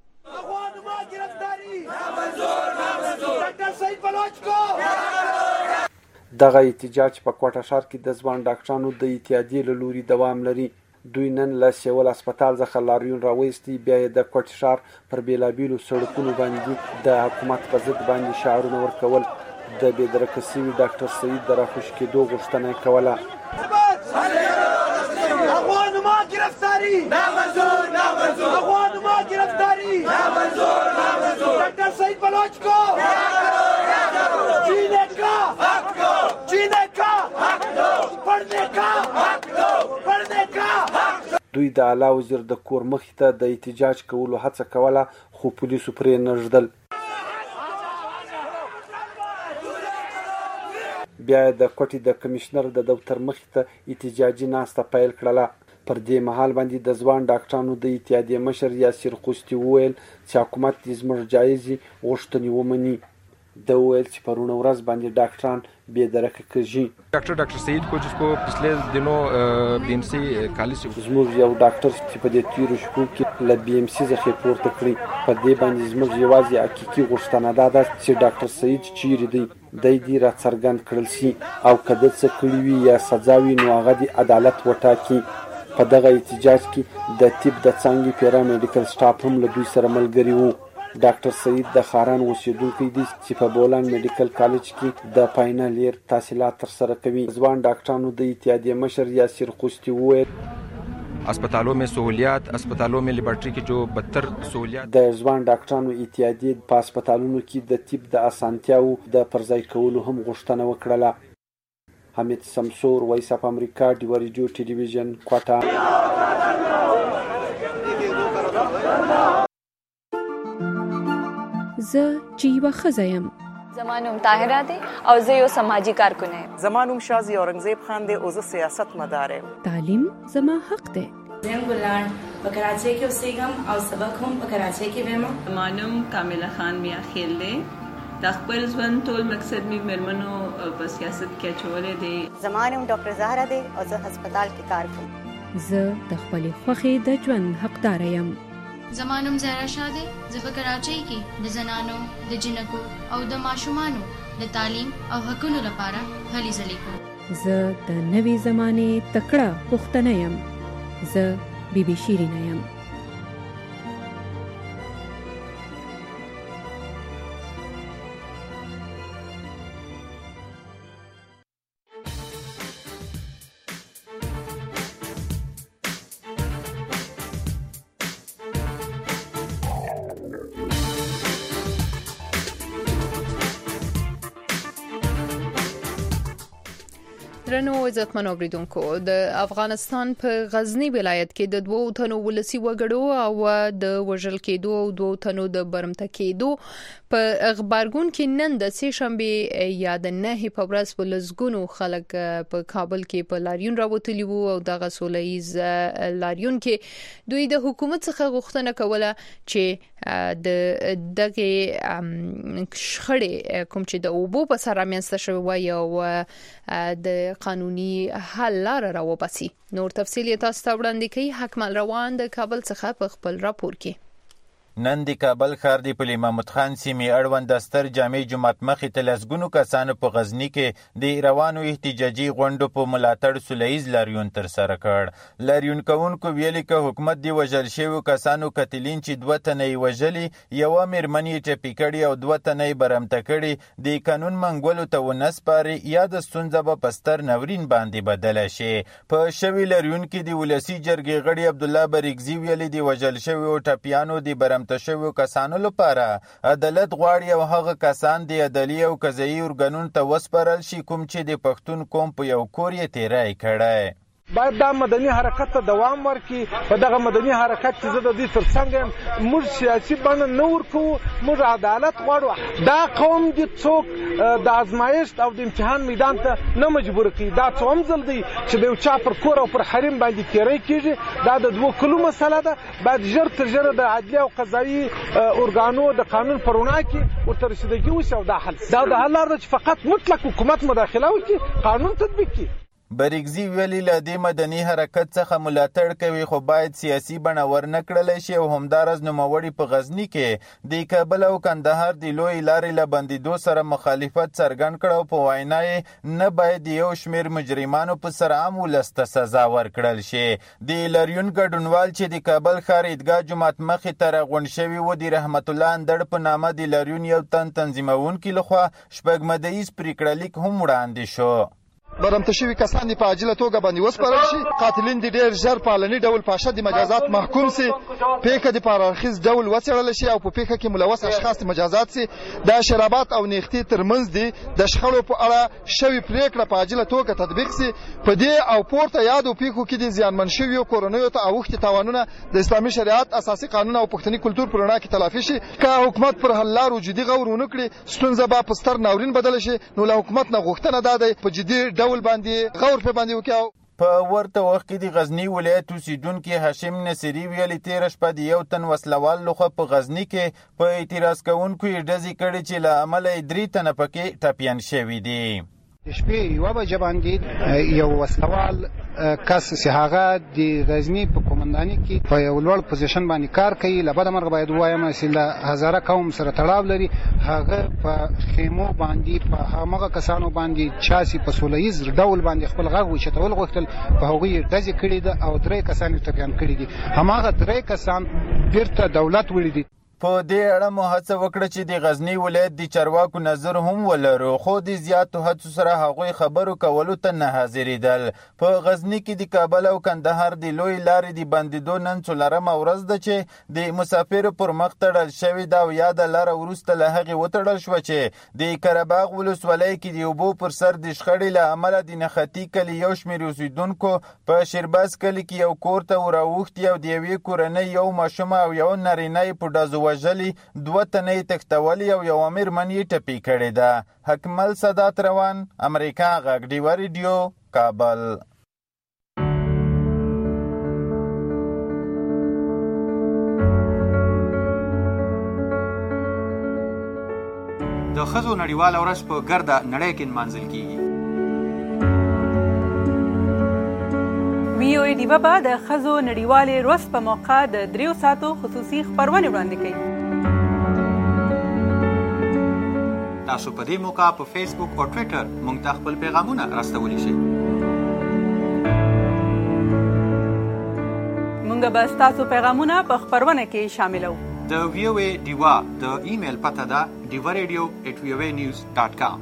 دغه احتجاج په کوټه ښار کې د ځوان ډاکټرانو د اتحادیې له لوري دوام لري دوی نن له سیول هسپتال څخه لاریون راوېستي بیا یې د کوټ ښار پر بیلابیلو سړکونو باندې د حکومت په ضد باندې شعارونه ورکول د بې درکه سوي ډاکټر سعید د راخوشي کېدو غوښتنه یې کوله افغان ما گرفتاری نامنظور نامنظور افغان ما گرفتاری نامنظور نامنظور ڈاکٹر سعید بلوچ کو جینے کا حق دو جینے کا حق دو پڑھنے کا حق دو پڑھنے کا دوی د اعلی وزیر د کور مخې ته د احتجاج کولو هڅه کوله خو پولیسو پرې نه ږدل بیا د کوټې د کمشنر د دفتر مخې ته احتجاجي ناسته پیل کړله پر دې مهال باندې د ځوان ډاکټرانو د اتحادیې مشر یاسر خوستي وویل چې حکومت دې زموږ جایزې غوښتنې ومني ده وویل چې پرونه ورځ باندې ډاکټران بې درکه کېږي ډاکټر ډاکټر سعید کو جس کو پچھلے دنوں بی ام سی کالج زموږ یو ډاکټر چې په دې تیرو شپو کې له بی ام سی څخه پورته کړی په دې باندې زموږ یوازې حقیقي غوښتنه دا ده چې ډاکټر سعید چیرې دی دی دې را څرګند کړل شي او که ده څه کړي وي یا سزا وي نو هغه دې عدالت وټاکي په دغه احتجاج کې د طب د څانګې پیرا میډیکل سټاف هم له دوی سره ملګري وو ډاکټر سعید د خاران اوسیدونکی دی چې په بولان میډیکل کالج کې د فاینل ایر تحصیلات ترسره کوي ځوان ډاکټرانو د اتحادیې مشر یاسر خوستي وویل अस्पतालों में सहूलियात अस्पतालों में لیبارټری کې جو بدتر سہولیات د ځوان ډاکټرانو اتحادیې په هسپتالونو کې د طب د اسانتیاو د پرځای کولو هم غوښتنه وکړله حمید سمسور، وایس اف امریکا، ډیو ریډیو ټلویزیون، کوټه. زه چې یوه ښځه یم. زما نوم طاهره دی او زه یو سماجي کارکن یم. زما نوم شازي اورنګزیب خان دی او زه سیاست مدار یم. تعلیم زما حق دی. زه ګلان په کراچۍ کې اوسېږم او سبق هم په کراچۍ کې وایم. زما نوم کامله خان میا خیل دی. د خپل ژوند ټول مقصد مې مېرمنو په سیاست کې اچولی دی. زما نوم ډاکټر زهره دی او زه هسپتال کې کار کوم. زه د خپلې خوښې د ژوند حقداره یم. زما نوم زهرا شاه دی. زه په کراچۍ کې د زنانو، د جنکو او د ماشومانو د تعلیم او حقونو لپاره هلې ځلې کوم. زه د نوې زمانې تکړه پښتنه یم. زه بی بی شیرینه یم. درنو عزتمنو اوریدونکو، د افغانستان په غزنی ولایت کې د دوو تنو ولسی وګړو او د وژل کېدو او دوو تنو د برمته کېدو په خبرګون کې نن د سه شنبه یا د نه په ورځ په لزګونو خلک په کابل کې په لاریون راوتلی وو او دغه سولهیز لاریون کې دوی د حکومت څخه غوښتنه کوله چې د دغه شخړې کوم چې د اوبو په سر رامنځته شوی وای او د قانوني حل لار راوباسي. نور تفصیل تاسو ته وړاندې کوي حکمل روان د کابل څخه په خپل راپور کې. نن د کابل ښار د پل محمود خان سیمې اړوند د ستر جامع جومات مخې ته لسګونو کسانو په غزني کې د روانو احتجاجي غونډو په ملاتړ سولهییز لاریون ترسره کړ. لاریون کوونکو ویلي که حکومت د وژل شویو کسانو قاتلین چې دوه تنه یې وژلي، یوه مېرمن یې ټپي کړي او دوه تنه یې برمته کړي، د قانون منګولو ته ونه سپاري یا د ستونزه به په ستر ناورین باندې بدله شي. په شوي لاریون کې د ولسي جرګې غړي عبدالله بریګزي ویلي د وژل شویو ټپیانو د برمته شویو کسانو لپاره عدالت غواړي او هغه کسان د عدالي او قضایي ارګانونو ته وسپارل شي کوم چې د پښتون قوم په یو کور یې تیری کړی. باید دا مدني حرکت ته دوام ورکړي. په دغه مدني حرکت کې زه د دې ترڅنګ موږ سیاسي بڼه نه ورکوو، موږ عدالت غواړو. دا قوم دې څوک د ازمایښت او د امتحان میدان ته نه مجبور کړي. دا څوم ځل دی چې د یو چا پر کور او پر حریم باندې تیری کېږي. دا د دوو کلو مسله ده. باید ژر تر ژره د عدلي او قضایي ارګانو د قانون په رڼا کې ورته رسیدګي وشي او دا حل دا د حل لار ده چې فقط مطلق حکومت مداخله وکړي، قانون تطبیق کړي. بریګزي ویلي له دې مدني حرکت څخه ملاتړ کوي خو باید سیاسي بڼه ورنه کړلی شي او همداراز نوموړي په غزني کې د کابل او کندهار د لوی لارې له بندېدو سره مخالفت څرګند کړ او په وینا یې نه باید یو شمېر مجرمانو په سر عام ولس ته سزا ورکړل شي. د لاریون ګډونوال چې د کابل ښار عیدګاه جومات مخې ته راغونډ شوي وو، د رحمت الله اندړ په نامه د لاریون یو تن تنظیمونکي لخوا شپږ مدعیز پریکړه لیک هم وړاندې شو. برمته شوي کسان دې په عاجله توګه باندې وسپارل شي. قاتلین دې ډېر ژر په علني ډول په اشد مجازات محکوم سي. پیښه دې په هررخیز ډول وڅېړل شي او په پیښه کې ملوث اشخاص مجازات سي. د شرابات او نیختي ترمنځ دې د شخړو په اړه شوي پریکړه په عاجله توګه تطبیق سي. په دې او پورته یادو پیښو کې د زیانمن شویو کورنیو ته اوښتي تاوانونه د اسلامي شریعت اساسي قانون او پښتني کلتور په رڼا کې تلافي شي. که حکومت پر حل لارو جدي غور ونه کړي، ستونزه به په ستر ناورین بدله شي. نو له حکومت نه غوښتنه دا ده په جدي ډول باندې غور په باندې وکړي. په ورته وخت کې د غزنی ولایت اوسیدونکي هاشم نصیری ویلي تېره شپه د یو تن وسلوال لخوا په غزني کې په اعتراض کوونکو یې ډزې کړې چې له امله یې درې تنه پکې ټپیان شوي دي. شپې یوه بجه باندې یو وسلوال کس چې هغه د غزني په قومنداني کې په یو لوړ پوزیشن باندې کار کوي، له بده مرغه باید ووایم چې له هزاره قوم سره تړاو لري. هغه په خیمو باندې په همغه کسانو باندې چا چې په سوله ییز ډول باندې خپل غږ اوچتول غوښتل، په هغوی یې ډزې کړې ده او درې کسان یې ټپیان کړي دي. هماغه درې کسان بیرته دولت وړي دي. په دې اړه مو هڅه وکړه چې د غزنی ولایت د چارواکو نظر هم ولرو، خو د زیاتو هڅو سره هغوی خبرو کولو ته نه حاضرېدل. په غزنی کې د کابل او کندهار د لوی لارې د بندېدو نن څلورمه ورځ ده چې د مسافرو پر مخ تړل شوې ده او یاده لاره وروسته له هغې وتړل شوه چې د قرهباغ ولسوالۍ کې د اوبو پر سر د شخړې له امله د نښتي کلي یو شمېر اوسېدونکو په شیرباز کلي کې یو کور ته وراوښتي او د یوې کورنۍ یو ماشوم او یو نارینه یې په ډزو وژلي، دوه تنه یې تښتولي او یوه مېرمن یې ټپي کړې ده. حکمل سادات روان، امریکا غږ ډیوه ریډیو، کابل. د ښځو نړیواله ورځ په ګرده نړۍ کې نمانځل کیږي. وی او ای ډیوه به د ښځو نړیوالې ورځ په موقع د دریو ساعتو خصوصي خپرونې وړاندې کوي. تاسو په دې موقع په فیسبوک او ټویټر موږ ته خپل پیغامونه راستولی شئ. موږ به ستاسو پیغامونه په خپرونه کې شاملو. د وی او ای ډیوه د ایمیل پته ده ډیوه ریډیو ایټ وی او ای نیوز ډاټ کام.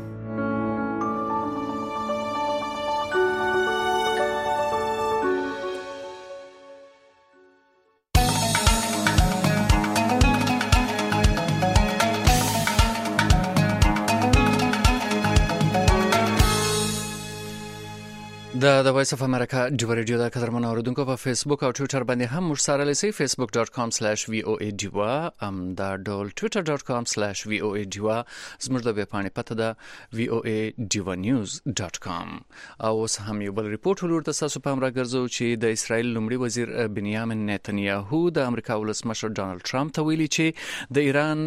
د د وایس اف امریکا ډیوه ریډیو د قدرمنو اوریدونکو په فیسبوک او ټویټر باندې هم موږ سره لسی فیسبوک ډاٹ کام سلیش وی او ای ډیوه ام دا ډول ټویټر ډاٹ کام سلیش وی او ای ډیوه زموږ د ویب پاڼې پته ده وی او ای ډیوه نیوز ډاٹ کام. او اوس هم یو بل ریپورت ولور ته تاسو پام راګرځو چې د اسرائیل لومړي وزیر بنیامین نتنیاهو د امریکا ولسمشر ډانلډ ټرمپ ته ویلي چې د ایران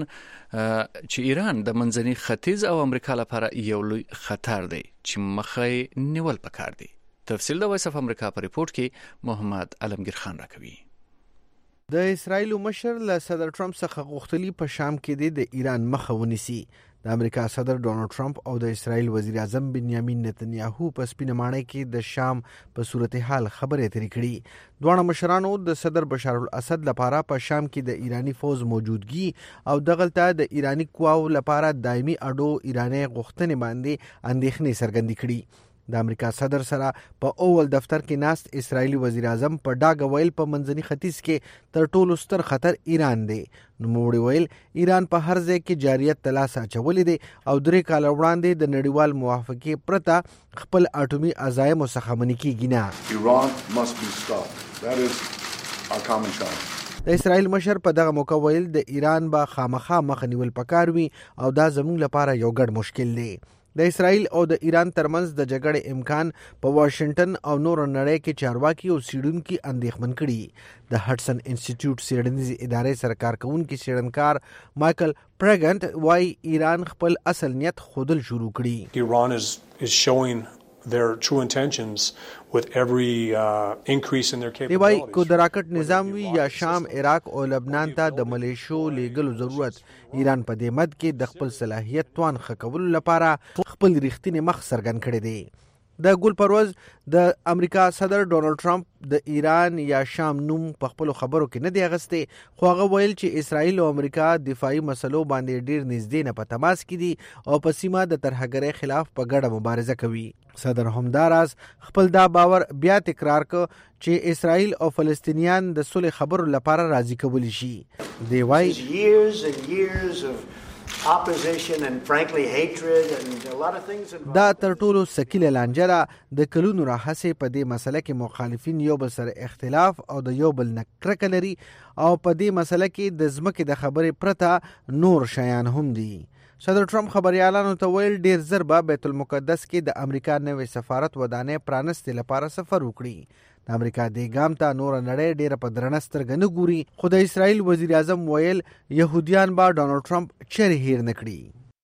چې ایران د منځني ختیځ او امریکا لپاره یو لوی خطر دی چې مخه نیول پکار دی. تفصیل د وایس اف امریکا په ریپورت کې محمد علمگیر خان راکوي. د اسرائیل مشر له صدر ټرمپ څخه غوښتلی په شام کې د ایران مخه ونیسي. د امریکا صدر ډونالد ټرمپ او د اسرائیل وزیر اعظم بنیامین نتنیاهو په سپینه ماڼۍ کې د شام په صورتحال خبرې اترې کړي. دواړه مشرانو د صدر بشار الاسد لپاره په شام کې د ایرانی فوز موجودګي او دغلته د ایرانی قواو لپاره دایمي اډو ایرانی غوښتنې باندې اندېښنې څرګندې کړي. د امریکا صدر سره په اول دفتر کې ناست اسرائیلی وزیر اعظم په ډاګه ویل په منځني ختیځ کې تر ټولو ستر خطر ایران دی. نوموړي ویل ایران په هر ځای کې جاریت تلاس اچولې دی او درې کاله وړاندې د نړیوال موافقې پرته خپل اټومي عزایم څخه منې کیږي نه. ایران must be stopped. That is our common challenge. د اسرائیل مشر په دغه موقع ویل د ایران به خامخا مخه نیول پکار وي او دا زموږ لپاره یو ګډ مشکل دی. د اسرائیل او د ایران ترمنځ د جګړې امکان په واشنگټن او نور نړۍ کې چارواکي او څېړونکي اندېښمن کړي. د هډسن انسټیټیوټ څېړنیزې ادارې سره کارکوونکي څېړنکار مایکل پریګنټ وايي ایران خپل اصل نیت ښودل شروع کړي. Iran is is showing their true intentions with every uh, increase in their capabilities. دی وايي کو د راکټ نظام وی یا شام، عراق او لبنان ته د ملیشو لیږلو ضرورت ایران په دې مد کې د خپل صلاحیت توان ښه کولو لپاره خپل رښتینی مخ څرګند کړی دی. د ګل پروز د امریکا صدر ډونالډ ټرمپ د ایران یا شام نوم په خپل خبرو کې نه دی اغسته، خو هغه ویل چې اسرائیل او امریکا دفاعي مسلو باندې ډیر نږدې نه په تماس کې دي او په سیمه د ترهګرۍ خلاف په ګډه مبارزه کوي. صدر همداراز خپل دا باور بیا تکرار ک چې اسرائیل او فلسطینیان د صلح خبرو لپاره راضي کولی شي. دی وايي years and years of opposition and frankly hatred and a lot of things involved. دا تر ټولو سکیله لانجره د کلونو راهسې په دې مسله کې مخالفین یو بل سره اختلاف او د یو بل نه کرکه لري او په دې مسله کې د ځمکې د خبرې پرته نور شیان هم دي. صدر ټرمپ خبريالانو ته ویل ډیر زر به بیت المقدس کې د امریکا نوې سفارت ودانې پرانستې لپاره سفر وکړي. د امریکا د ګام ته نور نړۍ ډیره په درنه سترګه نه ګوري، خو د اسرائیل وزیر اعظم ویل يهوديان به ډونالډ ټرمپ چیرې هیر نه کړي.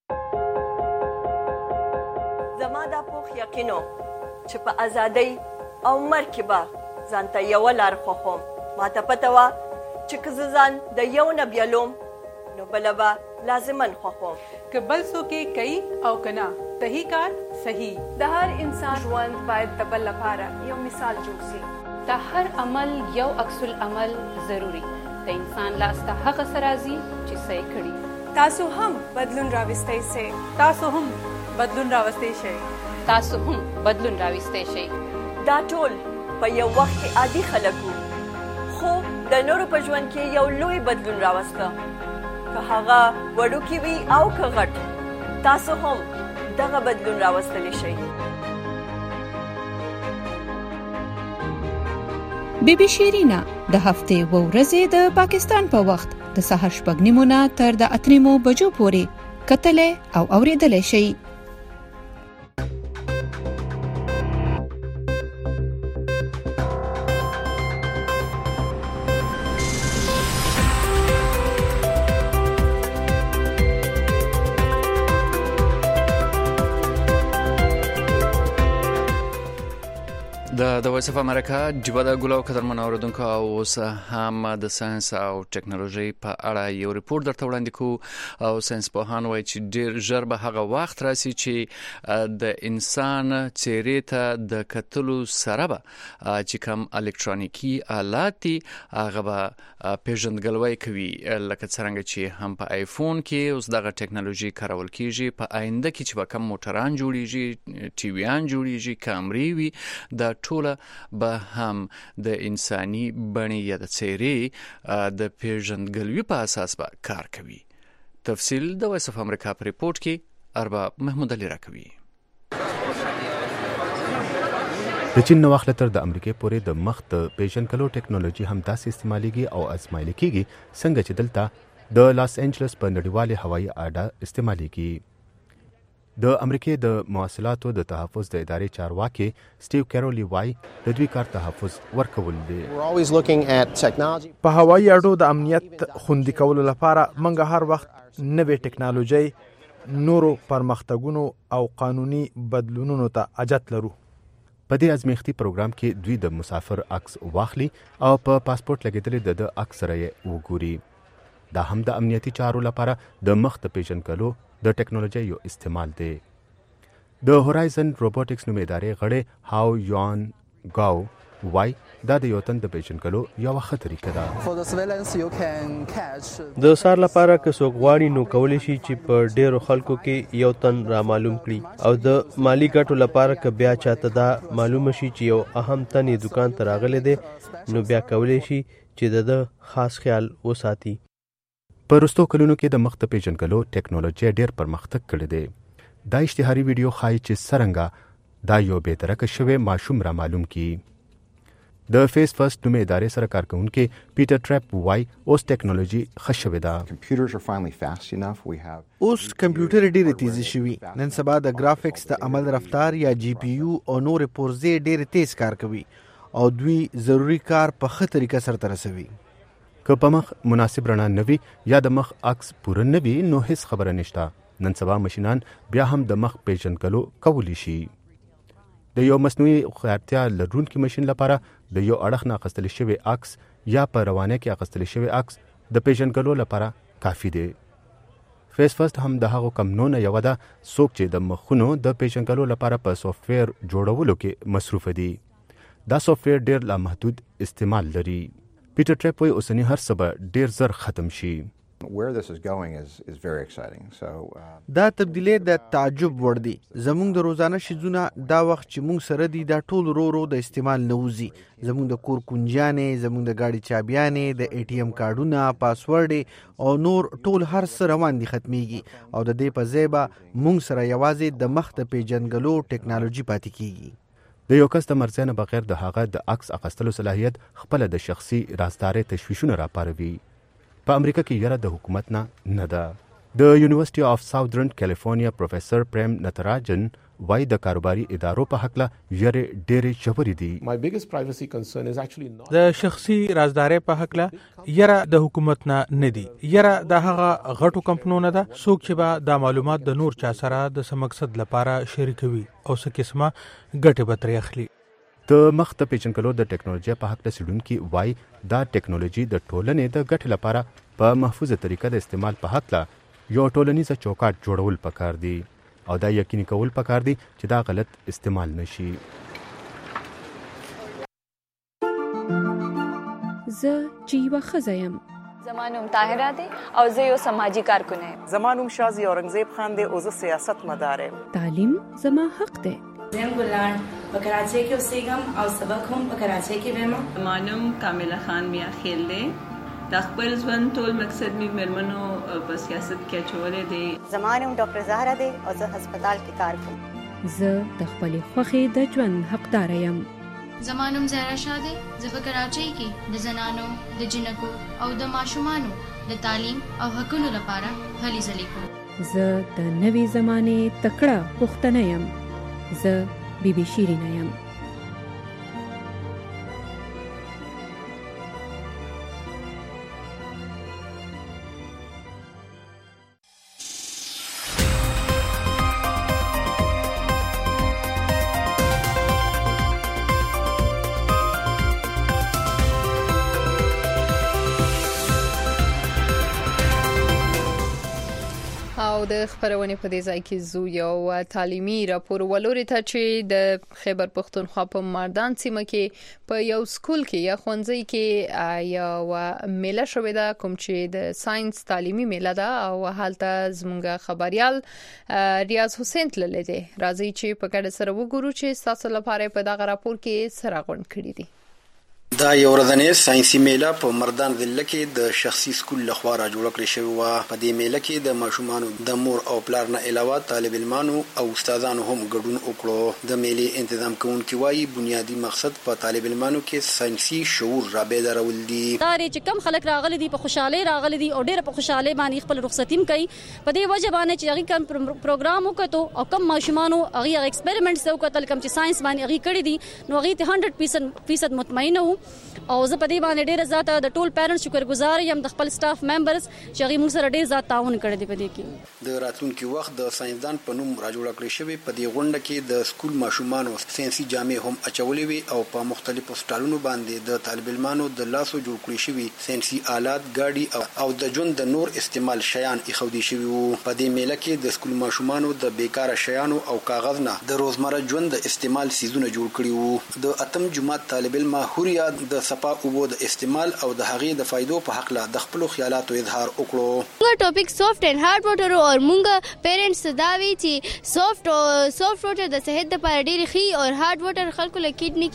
زما دا پوخ یقینو چې په ازادۍ او مرګ کې به ځان ته یو لار خوښوم. ما ته پته وه چې که ځان د یو نه بیلوم نو بله به لازماً خوښوم. که بل څوک یې کوي او که نه صحیح کار صحیح. د هر انسان ژوند باید د بل لپاره یو مثال جوړ شي. د هر عمل یو عکس العمل ضروری. د انسان لاس ته هغه څه راځي چې څه یې کړي. تاسو هم بدلون راوستی سئ. تاسو هم بدلون راوستی شئ. تاسو هم بدلون راوستی شئ. دا ټول په یو وخت کې عادي خلک وو، خو د نورو په ژوند کې یو لوی بدلون راوسته، که هغه وړوکی وي او که غټ. تاسو هم دغه بدلون راوستلی شئ. بی بی شیرینا د هفتې و ورځې د پاکستان په وخت د سهار شپږ نیمو نه تر د اتو نیمو بجو پورې کتلې او اورېدلې شي. د د وایس اف امریکا جبه د ګلو قدرمن اوریدونکو او اوس هم د ساينس او ټکنالوژي په اړه یو ریپورت درته وړاندې کوو او ساينس پوهان وایي چې ډیر ژر به هغه وخت راسي چې د انسان چهرې ته د کتلو سره به چې کوم الکترونیکی آلات دي هغه به پیژندګلوي کوي، لکه څنګه چې هم په آیفون کې اوس دغه ټکنالوژي کارول کیږي. په آینده کې چې به کوم موټران جوړیږي، ټي ویان جوړیږي، کامرې وي، د ټوله به هم د انساني بڼې یا د څیرې د پیژندګلوي په اساس به کار کوي. تفصیل د وایس اف امریکا په ریپورت کې ارباب محمود علي راکوي. د چین نو واخله تر د امریکای پورې د مخ د پیژندګلو ټکنالوژي هم داسې استعمالېږي او ازمایل کېږي څنګه چې دلته د لاس انجلس په نړیوالې هوایي اډه استعمالېږي. د امریکای د مواصلاتو د تحفظ د ادارې چارواکي سټیو کیرولی وای د دوی کار تحفظ ورکول دي. په هوایي اډو د امنیت خوندي کولو لپاره موږ هر وخت نوې ټکنالوژي، نورو پرمختګونو او قانوني بدلونونو ته اجازه لرو. په دې ازمیښتي پروګرام کې دوی د مسافر عکس واخلي او په پاسپورت لګیدل د عکس سره وګوري. دا هم د امنیتي چارو لپاره د مخ د پیژندګلو د ټکنالوژي یو استعمال دی. د هورایزن روبوټکس نومې ادارې غړی هاو یوان گاو وای دا د یو تن د پیژندګلو یو ښه طریقه ده. د سار لپاره که څوک غواړي نو کولی شي چې په ډیرو خلکو کې یو تن را معلوم کړي او د مالی ګټو لپاره که بیا چاته دا معلومه شي چې یو اهم تن یې دکان ته راغلی دی نو بیا کولی شي چې د خاص خیال وساتي. په وروستو کلونو کې د مخ د پیژندګلو ټکنالوژي ډیر پرمختګ کړی دی. دا اشتهاري ویډیو ښایي چې څرنګه دا یو بې درکه شوی ماشوم را معلوم کی. د فیس فرست نومې ادارې سره کارکونکي پیټر ټریپ وای اوس ټکنالوژي ښه شوې ده. اوس کمپیوټر ډېرې تیزې شوي. نن سبا د ګرافکس د عمل رفتار یا جی پی یو او نور پرزې ډېرې تیز کار کوي او دوی ضروری کار په ښه طریقه سرته رسوي. که په مخ مناسب رڼا نه وي یا د مخ عکس پوره نه وي نو هیڅ خبره نشته. نن سبا ماشینان بیا هم د مخ پیژندګلو کولی شي. د یو مصنوعي هوښیارتیا لرونکي ماشین لپاره د یو اړخ نه اخیستل شوی عکس یا په روانه کې اخیستل شوی عکس د پیژندګلو لپاره کافي دی. فیس فرست هم د هغو کمپنیو یو ده څوک چې د مخونو د پیژندګلو لپاره په سافټویر جوړولو کې مصروف دي. دا سافټویر ډیر لا محدود استعمال لري. پیټر ټریپ وایي اوسنی هر څه به ډیر زر ختم شي. دا تبدیلی د تعجب وړ دی. زموږ د روزانه شیزونه دا وخت چې موږ سره دي دا ټول رو رو د استعمال نه وځي. زموږ د کور کونجانې، زموږ د گاډي چابیانې، د ای ټي ایم کارډونه، پاسورډ او نور ټول هر څه روان دي ختمیږي او د دې په ځای به موږ سره یوازې د مخ د پیژندګلو ټکنالوژي پاتې کیږي. د یو کس د مرزۍ نه بغیر د هغه د عکس اخیستلو صلاحیت خپل د شخصي رازدارۍ تشویشونه راپاروي. په امریکا کې یره د حکومت نه نه ده. د یونیورسيټي اف ساوثرن کیلیفورنیا پروفیسور پریم نتراجن وای د کاروباري ادارو په حق له یره ډېرې ژورې دي. د شخصي رازدارۍ په حق له یره د حکومت نه نه دي. یره د هغه غټو کمپنیو نه ده څوک چې به د معلومات د نور چا سره د سمقصد لپاره شریکوي او څه قسمه ګټه به ترې اخلي. د مخ د پیژندګلو د ټکنالوژي په حق له سړونکي وای دا ټکنالوژي د ټولنې د ګټې لپاره په محفوظه طریقه د استعمال په حق له یو ټولنیز چوکاټ جوړول پکار دي او دا یقیني کول پکار دي چې دا غلط استعمال نشي. زه چې یوه ښځه یم زما نوم طاهره دی او زه یو سماجی کارکون یم. زما نوم شازی اورنګزیب خان دی او زه سیاست مدار یم. تعلیم زما حق دی. زم ګلان په کراچۍ کې اوسېږم او سبق هم په کراچۍ کې وایم. زما نوم کامله خان میا خیل دی. د خپل ژوند ټول مقصد می مېرمنو په سیاست کې اچولې دی. زما نوم ډاکټر زهرا دی او زه هسپتال کې کار کوم. زه د خپلې خوښې د ژوند حقدار یم. زما نوم زهرا شاه دی. زه په کراچۍ کې د زنانو د جنکو او د ماشومانو د تعلیم او حقوقو لپاره هلې ځلې کوم. زه د نوې زمانې تکړه پښتنه یم. زه بیبي شیرینه یم. او د خبرونه په دې ځای کې زو یو تعلیمي راپور ولوري ته چې د خیبر پښتونخوا په مردان سیمه کې په یو سکول کې یا ښوونځي کې یو میله شوې ده کوم چې د ساينس تعلیمي میله ده او هلته زموږ خبريال ریاض حسین تللی دی. راځي چې په ګډه سره وګورو چې تاسو لپاره په دغه راپور کې سره غونډ کړی دي. دا یو ورځنی ساينسي میله په مردان ضلع کې د شخصي سکول لخوا را جوړ کړی شوی و. په دې میله کې د ماشومانو د مور او پلار نه علاوه طالب علمانو او استادانو هم ګډون وکړو. د میلې تنظیم کوونکي وایي بنیادی مقصد په طالب علمانو کې ساينسي شعور را بیدارول دي. دا چې کم خلک راغلي دي په خوشاله راغلي دي او ډېر په خوشاله باندې خپل رخصتیم کوي. په دې وجه باندې چې هغه کم پروګرام وکړو او کم ماشومانو هغه ایکسپریمنټس وکړل کم چې ساينس باندې هغه کړی دي نو هغه ته سل فیصد مطمئن وو. او زه په دې باندې ډېر زیاته د ټول پیرنټس شکرګزار یم د خپل سټاف ممبرز چې هغه موږ سره ډېر زیات تعاون کړی دی په دې کې. د راتلونکي وخت د ساينسدان په نوم را جوړ کړی شوی په دې غونډه کې د سکول ماشومانو ساينسي جامې هم اچولې وي او په مختلفو سټالونو باندې د طالب علمانو د لاسو جوړ کړی شوی ساينسي آلات ګاډي او د ژوند د نور استعمال شیان اخودي شوی وو. په دې میله کې د سکول ماشومانو د بیکاره شیانو او کاغذ نه د روزمره ژوند د استعمال سیزونه جوړ کړي وو. د اتم جماعت طالب علم هوریا د صفا اوبو د استعمال او د هغې د فائدو په حق له د خپل خیالاتو اظهار وکړو. موږ ټاپک سافت اینڈ هارد واټر او موږ پیرنټس دا وی چې سافت سافت واټر د صحت لپاره ډېر ښه او هارد واټر خلکو له کډنی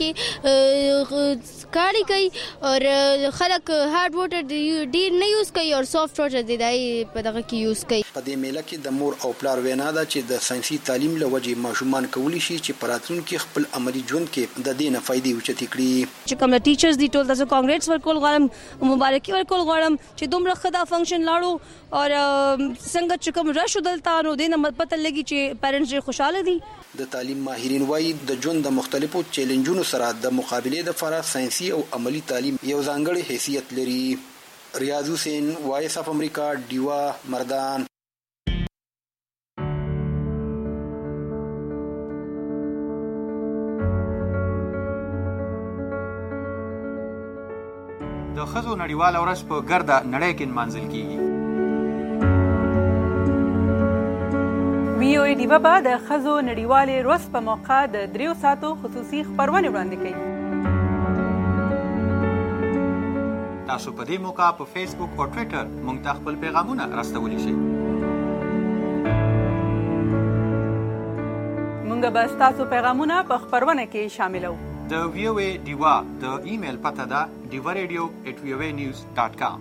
کې کاری کوي او خلک هارد واټر ډېر نه یوز کوي او سافت واټر د دای په دغه کې یوز کوي. په دې میله کې د مور او پلار وینا ده چې د ساينسي تعلیم له وجې ماشومان کولی شي چې په راتلونکي خپل عملی ژوند کې د دې نه فائدې اوچتې کړي. چې کوم ټیچرز دی ټول تاسو کانګریټس ورکول غواړم مبارکي ورکول غواړم چې دومره ښه دا فنکشن لاړو او څنګه چې کوم رش دلته نو دې نه پته لګي چې پیرنټس ډېر خوشاله دي. د تعلیم ماهرین وایي د ژوند د مختلفو چیلنجونو سره د مقابلې لپاره ساينسي او عملی تعلیم یو ځانګړی حیثیت لري. ریاض حسین وایس اف امریکا ډیوا مردان. د ښځو نړیواله ورځ په ګرده نړۍ کې نمانځل کیږي. وی او ای ډیوا به د ښځو نړیوالې ورځ په موقع د دریو ساعتو خصوصي خپرونې وړاندې کوي. تاسو په دې موقع په فیسبوک او ټویټر موږ ته خپل پیغامونه راستولی شئ. موږ به ستاسو پیغامونه په خپرونه کې شاملو. د وی او ای ډیوا د ایمیل پته ده ډیوا ریډیو ایٹ وی او ای نیوز ډاٹ کام.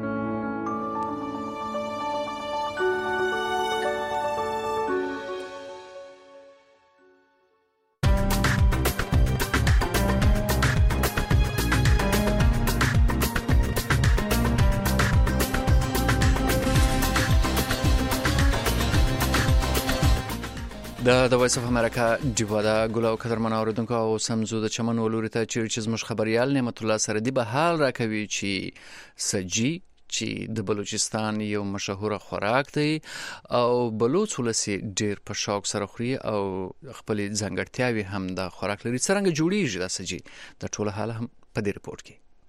د د وایس اف امریکا ډیوا دا ګلاو قدرمن اوریدونکو او سمزو د چمن ولوري ته چې زموږ خبريال نعمت الله سره دی به حال راکوي چې سجی چې د بلوچستان یو مشهور خوراک دی او بلوچ ولسی ډیر په شوق سره خوري او خپل ځانګړتیاوي هم د خوراک لري. څنګه جوړیږي دا سجی د ټوله حال هم په دې رپورت کې.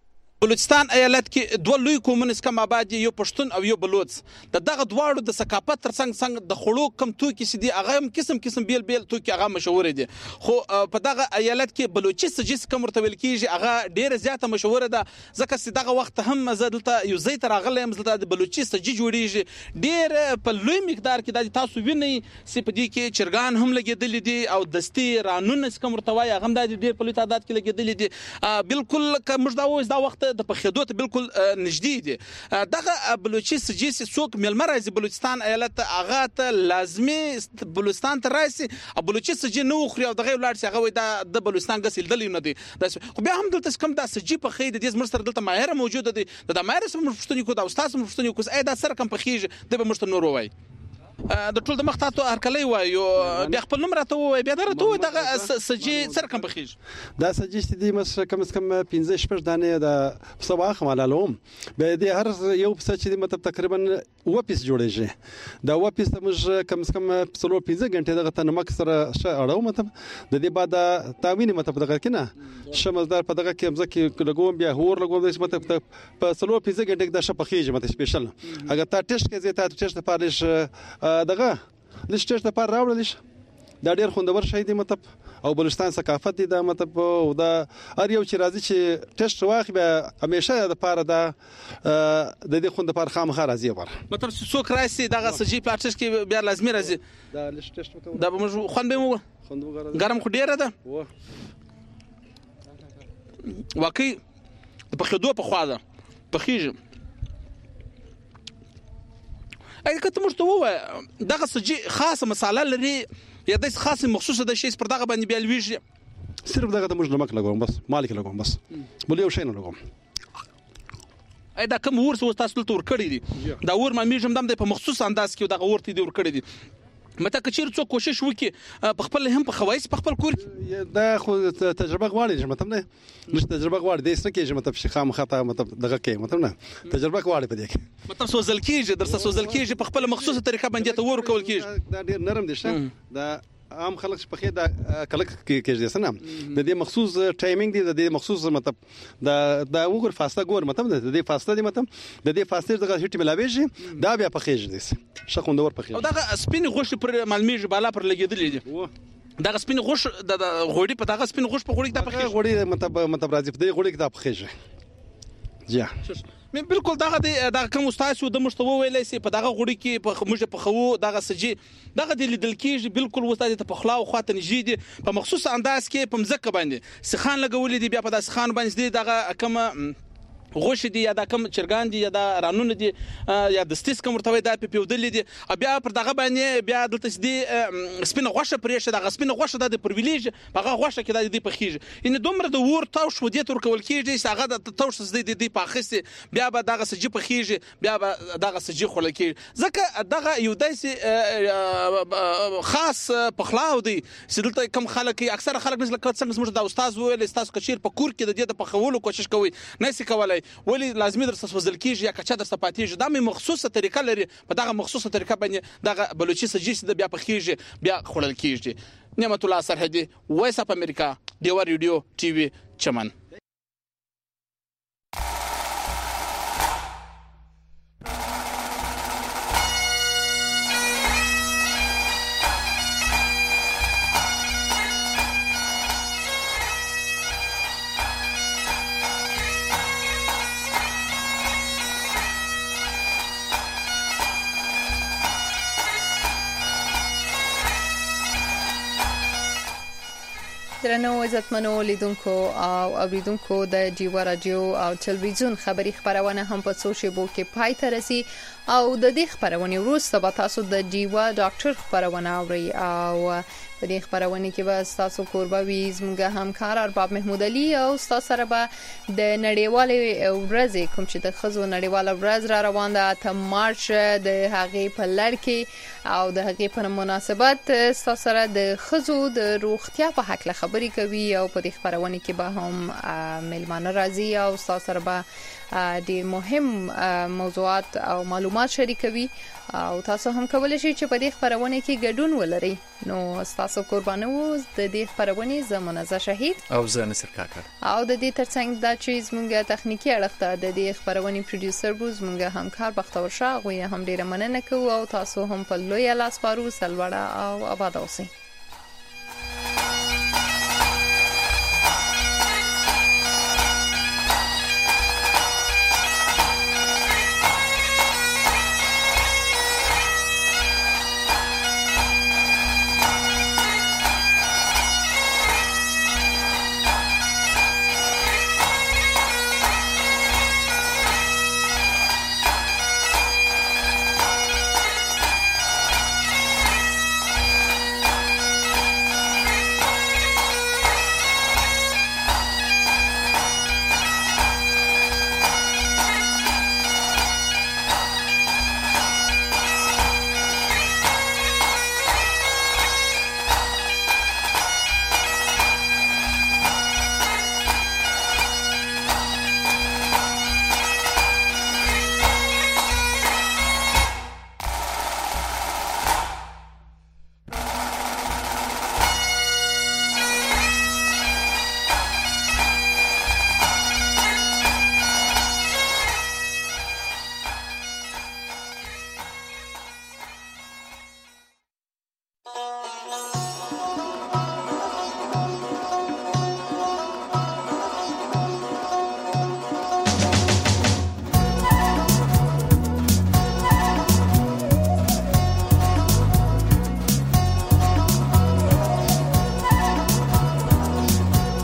بلوچستان ایالت کې دوه لوی قومونه کم آباد یو پښتون او یو بلوچ د دغه دواړو د ثقافت ترڅنګ څنګه د خړو کم توکي سي دي هغه هم قسم قسم بیل بیل توکي هغه مشهور دي خو په دغه ایالت کې بلوچي سجس کوم ورتول کیږي هغه ډیره زیاته مشهور ده ځکه چې دغه وخت هم زدلته یو زی تر غلې هم زدلته د بلوچي سجي جوړیږي ډیر په لوی مقدار کې د تاسو ویني چې په دې کې چرګان هم لګیدل دي او دستي رانونه کوم ورتوي هغه هم د ډیر په لوی تعداد کې لګیدل دي بالکل کوم دا وځ دا وخت د پخېدو ته بالکل نږدې دي دغه بلوچي سجي څوک ملمر راځي بلوچستان ایالت هغه ته لازمي بلوچستان ته راځي او بلوچي سجي نو خو یو دغه ولر چې هغه دا د بلوچستان غسیل نه دي خو بیا هم دلته کوم دا سجي په خې د دې مرستر دلته ماهر موجوده دي د ماهر سم مفتونی کو دا استاد مفتونی کو اې دا سره کوم په خېږي د به مرستر نور وای د ټول د مختاتو هرکلې وایو بیا خپل نوم راته وای بیا درته دغه سجي سر کم بخیج دا سجي چې دی مس کم از کم پنځه شپږ دانې د صباح مالالوم به د هر یو څه چې مطلب تقریبا و پیس جوړیږي دا و پیس موږ کم از کم څلور پنځه غنټه دغه تنمک سره اړو مطلب د دې بعد تاوین مطلب دغه کنه شمزدار په دغه کې مزه لګوم بیا هور لګوم د مطلب په څلور پنځه غنټه د شپخیج مطلب سپیشل اگر تا ټیسټ کې زه تا ټیسټ پارش دغه لشتش د پار راوړل شي دا ډیر خوندور شي دی مطلب او بلوچستان ثقافت دی دا مطلب دا هر یو چې راځي چې ټیسټ واخی به همیشه د پاره دا د دې خوند پر خامخا راځي بر مطلب څوک راځي دغه سجي پلاټس کې بیا لازمي راځي دا لشتش وکړه دا به موږ خوند به مو خوند وګورئ ګرم خو ډیره ده واقعي په خدو په خواده په خيجه اګه کته مرته وای دغه سجي خاصه مساله لري یا د خاصه مخصوصه د شی پر دغه باندې بیا لويږي صرف دغه د موږ نمک لګوم بس مالک لګوم بس بل یو شی نه لګوم اې دا کوم ورس تاسو ته ور کړی دي دا ور ما میجم دم د په مخصوص انداز کې دغه ورته دی ور کړی دي مته کچیر څو کوشش وکي په خپل هم په خوایس په خپل کور دا خو تجربه غواړي چې مطلب نه مش تجربه غواړي د اسنه کې چې مطلب شي خام خطا مطلب دغه کې مطلب نه تجربه غواړي په دې کې مطلب سوزل کېږي درسه سوزل کېږي په خپل مخصوصه طریقه باندې ته ور کول کېږي دا ډیر نرم دي شه دا عام خلک په خې دا کلک کې کې سنم د دې مخصوص ټایمینګ دی د دې مخصوص مطلب دا دا وګور فاصله ګور مطلب د دې فاصله دی مطلب د دې فاصله دغه هټ ملاويږي دا بیا په خېږي دي شخوندور په خېږي او دا سپین غوښ پر مالمیږي بالا پر لګیدلې دي دا سپین غوښ د غوړي په دغه سپین غوښ په غوړي کې په خېږي غوړي مطلب مطلب راځي په دې غوړي کې دا په خېږي جا مې بالکل دغه د کوم استاد د مشتوه ویلې سي په دغه غوړي کې په موږ په خو دغه سجي دغه د لیدل کېږي بالکل استاد ته په خلاو خاطر نږدې دي په مخصوص انداز کې په مزکه باندې سخان لګولې دي بیا په داس خان باندې دغه کوم غوښ دي یا د کم چرګان دي یا د رانونه دي یا د ستیس کوم ورته دا په پیودل دي بیا پر دغه باندې بیا دلته دي سپینه غوښه پرېشه دغه سپینه غوښه د پرویلیج هغه غوښه کې د دې په خيږي ان دومره د ور تاو شو دي تر کول کېږي چې هغه د تاو شو د دې په خسته بیا به دغه سجي په خيږي بیا به دغه سجي خول کېږي ځکه دغه یو داسې خاص په خلاو دي چې دلته کم خلک اکثر خلک مثل څنګه زموږ د استاد ویل استاد کچیر په کور کې د دې په خولو کوشش کوي نه سي کولای ولی لازمي درس وزل کیږي یا کچا درس پاتېږي دا مې مخصوصه طریقه لري په دغه مخصوصه طریقه باندې دغه بلوچي سجي د بیا په خيږي بیا خړل کیږي نعمت الله سرحدي وایس اپ امریکا دیوا ریډیو ټي وي چمن درنو عزتمنو لیدونکو او اوریدونکو د جیوا رادیو او ټلویزیون خبری خبرونه هم په سوشل بو کې پای ته رسي او د دې خبرونه وروسته به تاسو د جیوا ډاکټر خبرونه اوري او په دې خبرونه کې به تاسو قربوي زموږ همکار ارباب محمود علي او تاسو سره به د نړیوالې ورځ کوم چې د خزو نړیواله ورځ را روان ده ته مارچ د هغې په لړ کې او د هغې په مناسبت تاسو سره د خزو د روغتیا په حق له خبرې کوي او په دې خبرونه کې به هم ملمانه راځي او تاسو سره به ډېر مهم موضوعات او معلومات شریکوي او تاسو هم کولای شئ چې په دې خبرونه کې ګډون ولرئ نو تاسو قربانو د دې خبرونه زمونږه شهید او زه نصر کاکړ او د دې ترڅنګ د چیز مونږه تخنیکی اړخ ته د دې خبرونه پروډوسر بوز مونږه همکار بختور شاه غوي هم ډیره مننه کوو او تاسو هم په لوی لاس پارو سلوړه او آباد اوسئ.